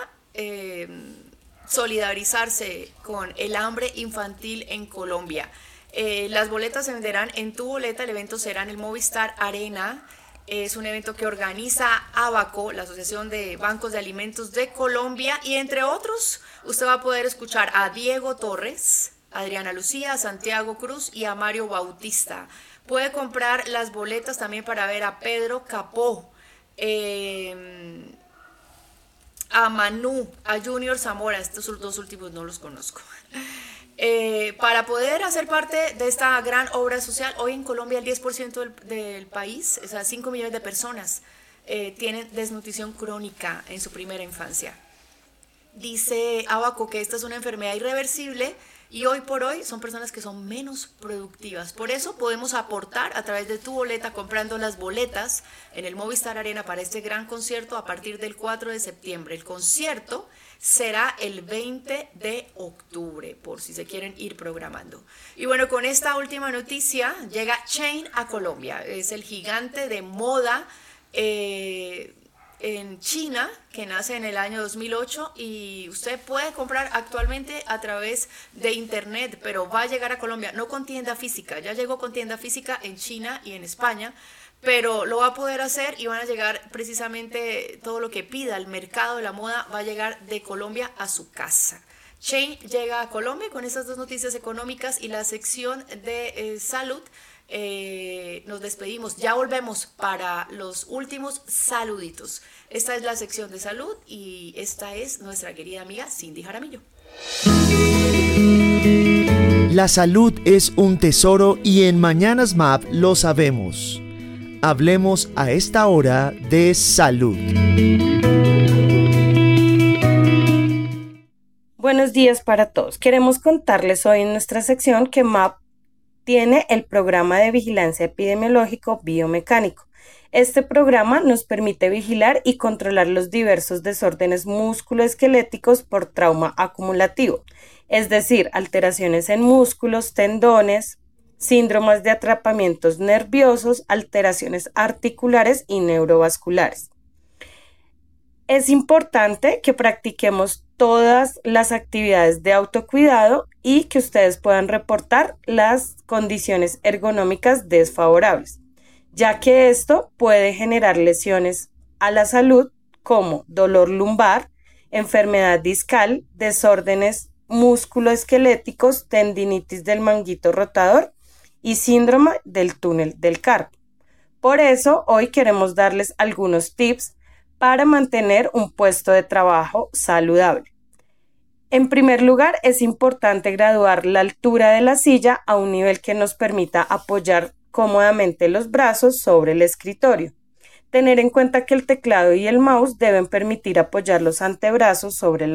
solidarizarse con el hambre infantil en Colombia. Las boletas se venderán en Tu Boleta. El evento será en el Movistar Arena. Es un evento que organiza Abaco, la Asociación de Bancos de Alimentos de Colombia, y entre otros usted va a poder escuchar a Diego Torres, Adriana Lucía, a Santiago Cruz y a Mario Bautista. Puede comprar las boletas también para ver a Pedro Capó, a Manu, a Junior Zamora. Estos dos últimos no los conozco. Para poder hacer parte de esta gran obra social, hoy en Colombia el 10% del país, o sea, 5 millones de personas, tienen desnutrición crónica en su primera infancia. Dice Abaco que esta es una enfermedad irreversible y hoy por hoy son personas que son menos productivas. Por eso podemos aportar a través de Tu Boleta comprando las boletas en el Movistar Arena para este gran concierto a partir del 4 de septiembre. El concierto será el 20 de octubre, por si se quieren ir programando. Y bueno, con esta última noticia llega Shein a Colombia. Es el gigante de moda en China, que nace en el año 2008, y usted puede comprar actualmente a través de internet, pero va a llegar a Colombia, no con tienda física. Ya llegó con tienda física en China y en España, pero lo va a poder hacer y van a llegar precisamente todo lo que pida. El mercado de la moda va a llegar de Colombia a su casa. Shein llega a Colombia con estas dos noticias económicas y la sección de salud. Nos despedimos, ya volvemos para los últimos saluditos. Esta es la sección de salud y esta es nuestra querida amiga Cindy Jaramillo. La salud es un tesoro y en Mañanas MAP lo sabemos. Hablemos a esta hora de salud. Buenos días para todos. Queremos contarles hoy en nuestra sección que MAP tiene el programa de vigilancia epidemiológico biomecánico. Este programa nos permite vigilar y controlar los diversos desórdenes musculoesqueléticos por trauma acumulativo, es decir, alteraciones en músculos, tendones, síndromes de atrapamientos nerviosos, alteraciones articulares y neurovasculares. Es importante que practiquemos todas las actividades de autocuidado y que ustedes puedan reportar las condiciones ergonómicas desfavorables, ya que esto puede generar lesiones a la salud como dolor lumbar, enfermedad discal, desórdenes musculoesqueléticos, tendinitis del manguito rotador y síndrome del túnel del carpo. Por eso, hoy queremos darles algunos tips para mantener un puesto de trabajo saludable. En primer lugar, es importante graduar la altura de la silla a un nivel que nos permita apoyar cómodamente los brazos sobre el escritorio. Tener en cuenta que el teclado y el mouse deben permitir apoyar los antebrazos sobre la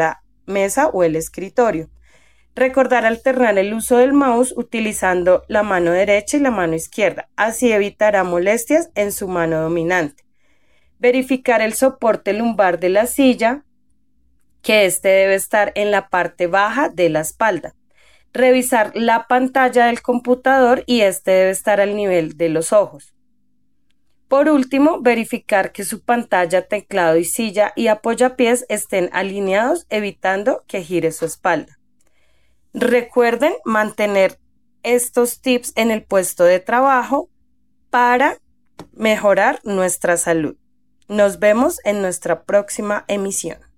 mesa o el escritorio. Recordar alternar el uso del mouse utilizando la mano derecha y la mano izquierda, así evitará molestias en su mano dominante. Verificar el soporte lumbar de la silla, que este debe estar en la parte baja de la espalda. Revisar la pantalla del computador y este debe estar al nivel de los ojos. Por último, verificar que su pantalla, teclado y silla y apoyapiés estén alineados, evitando que gire su espalda. Recuerden mantener estos tips en el puesto de trabajo para mejorar nuestra salud. Nos vemos en nuestra próxima emisión.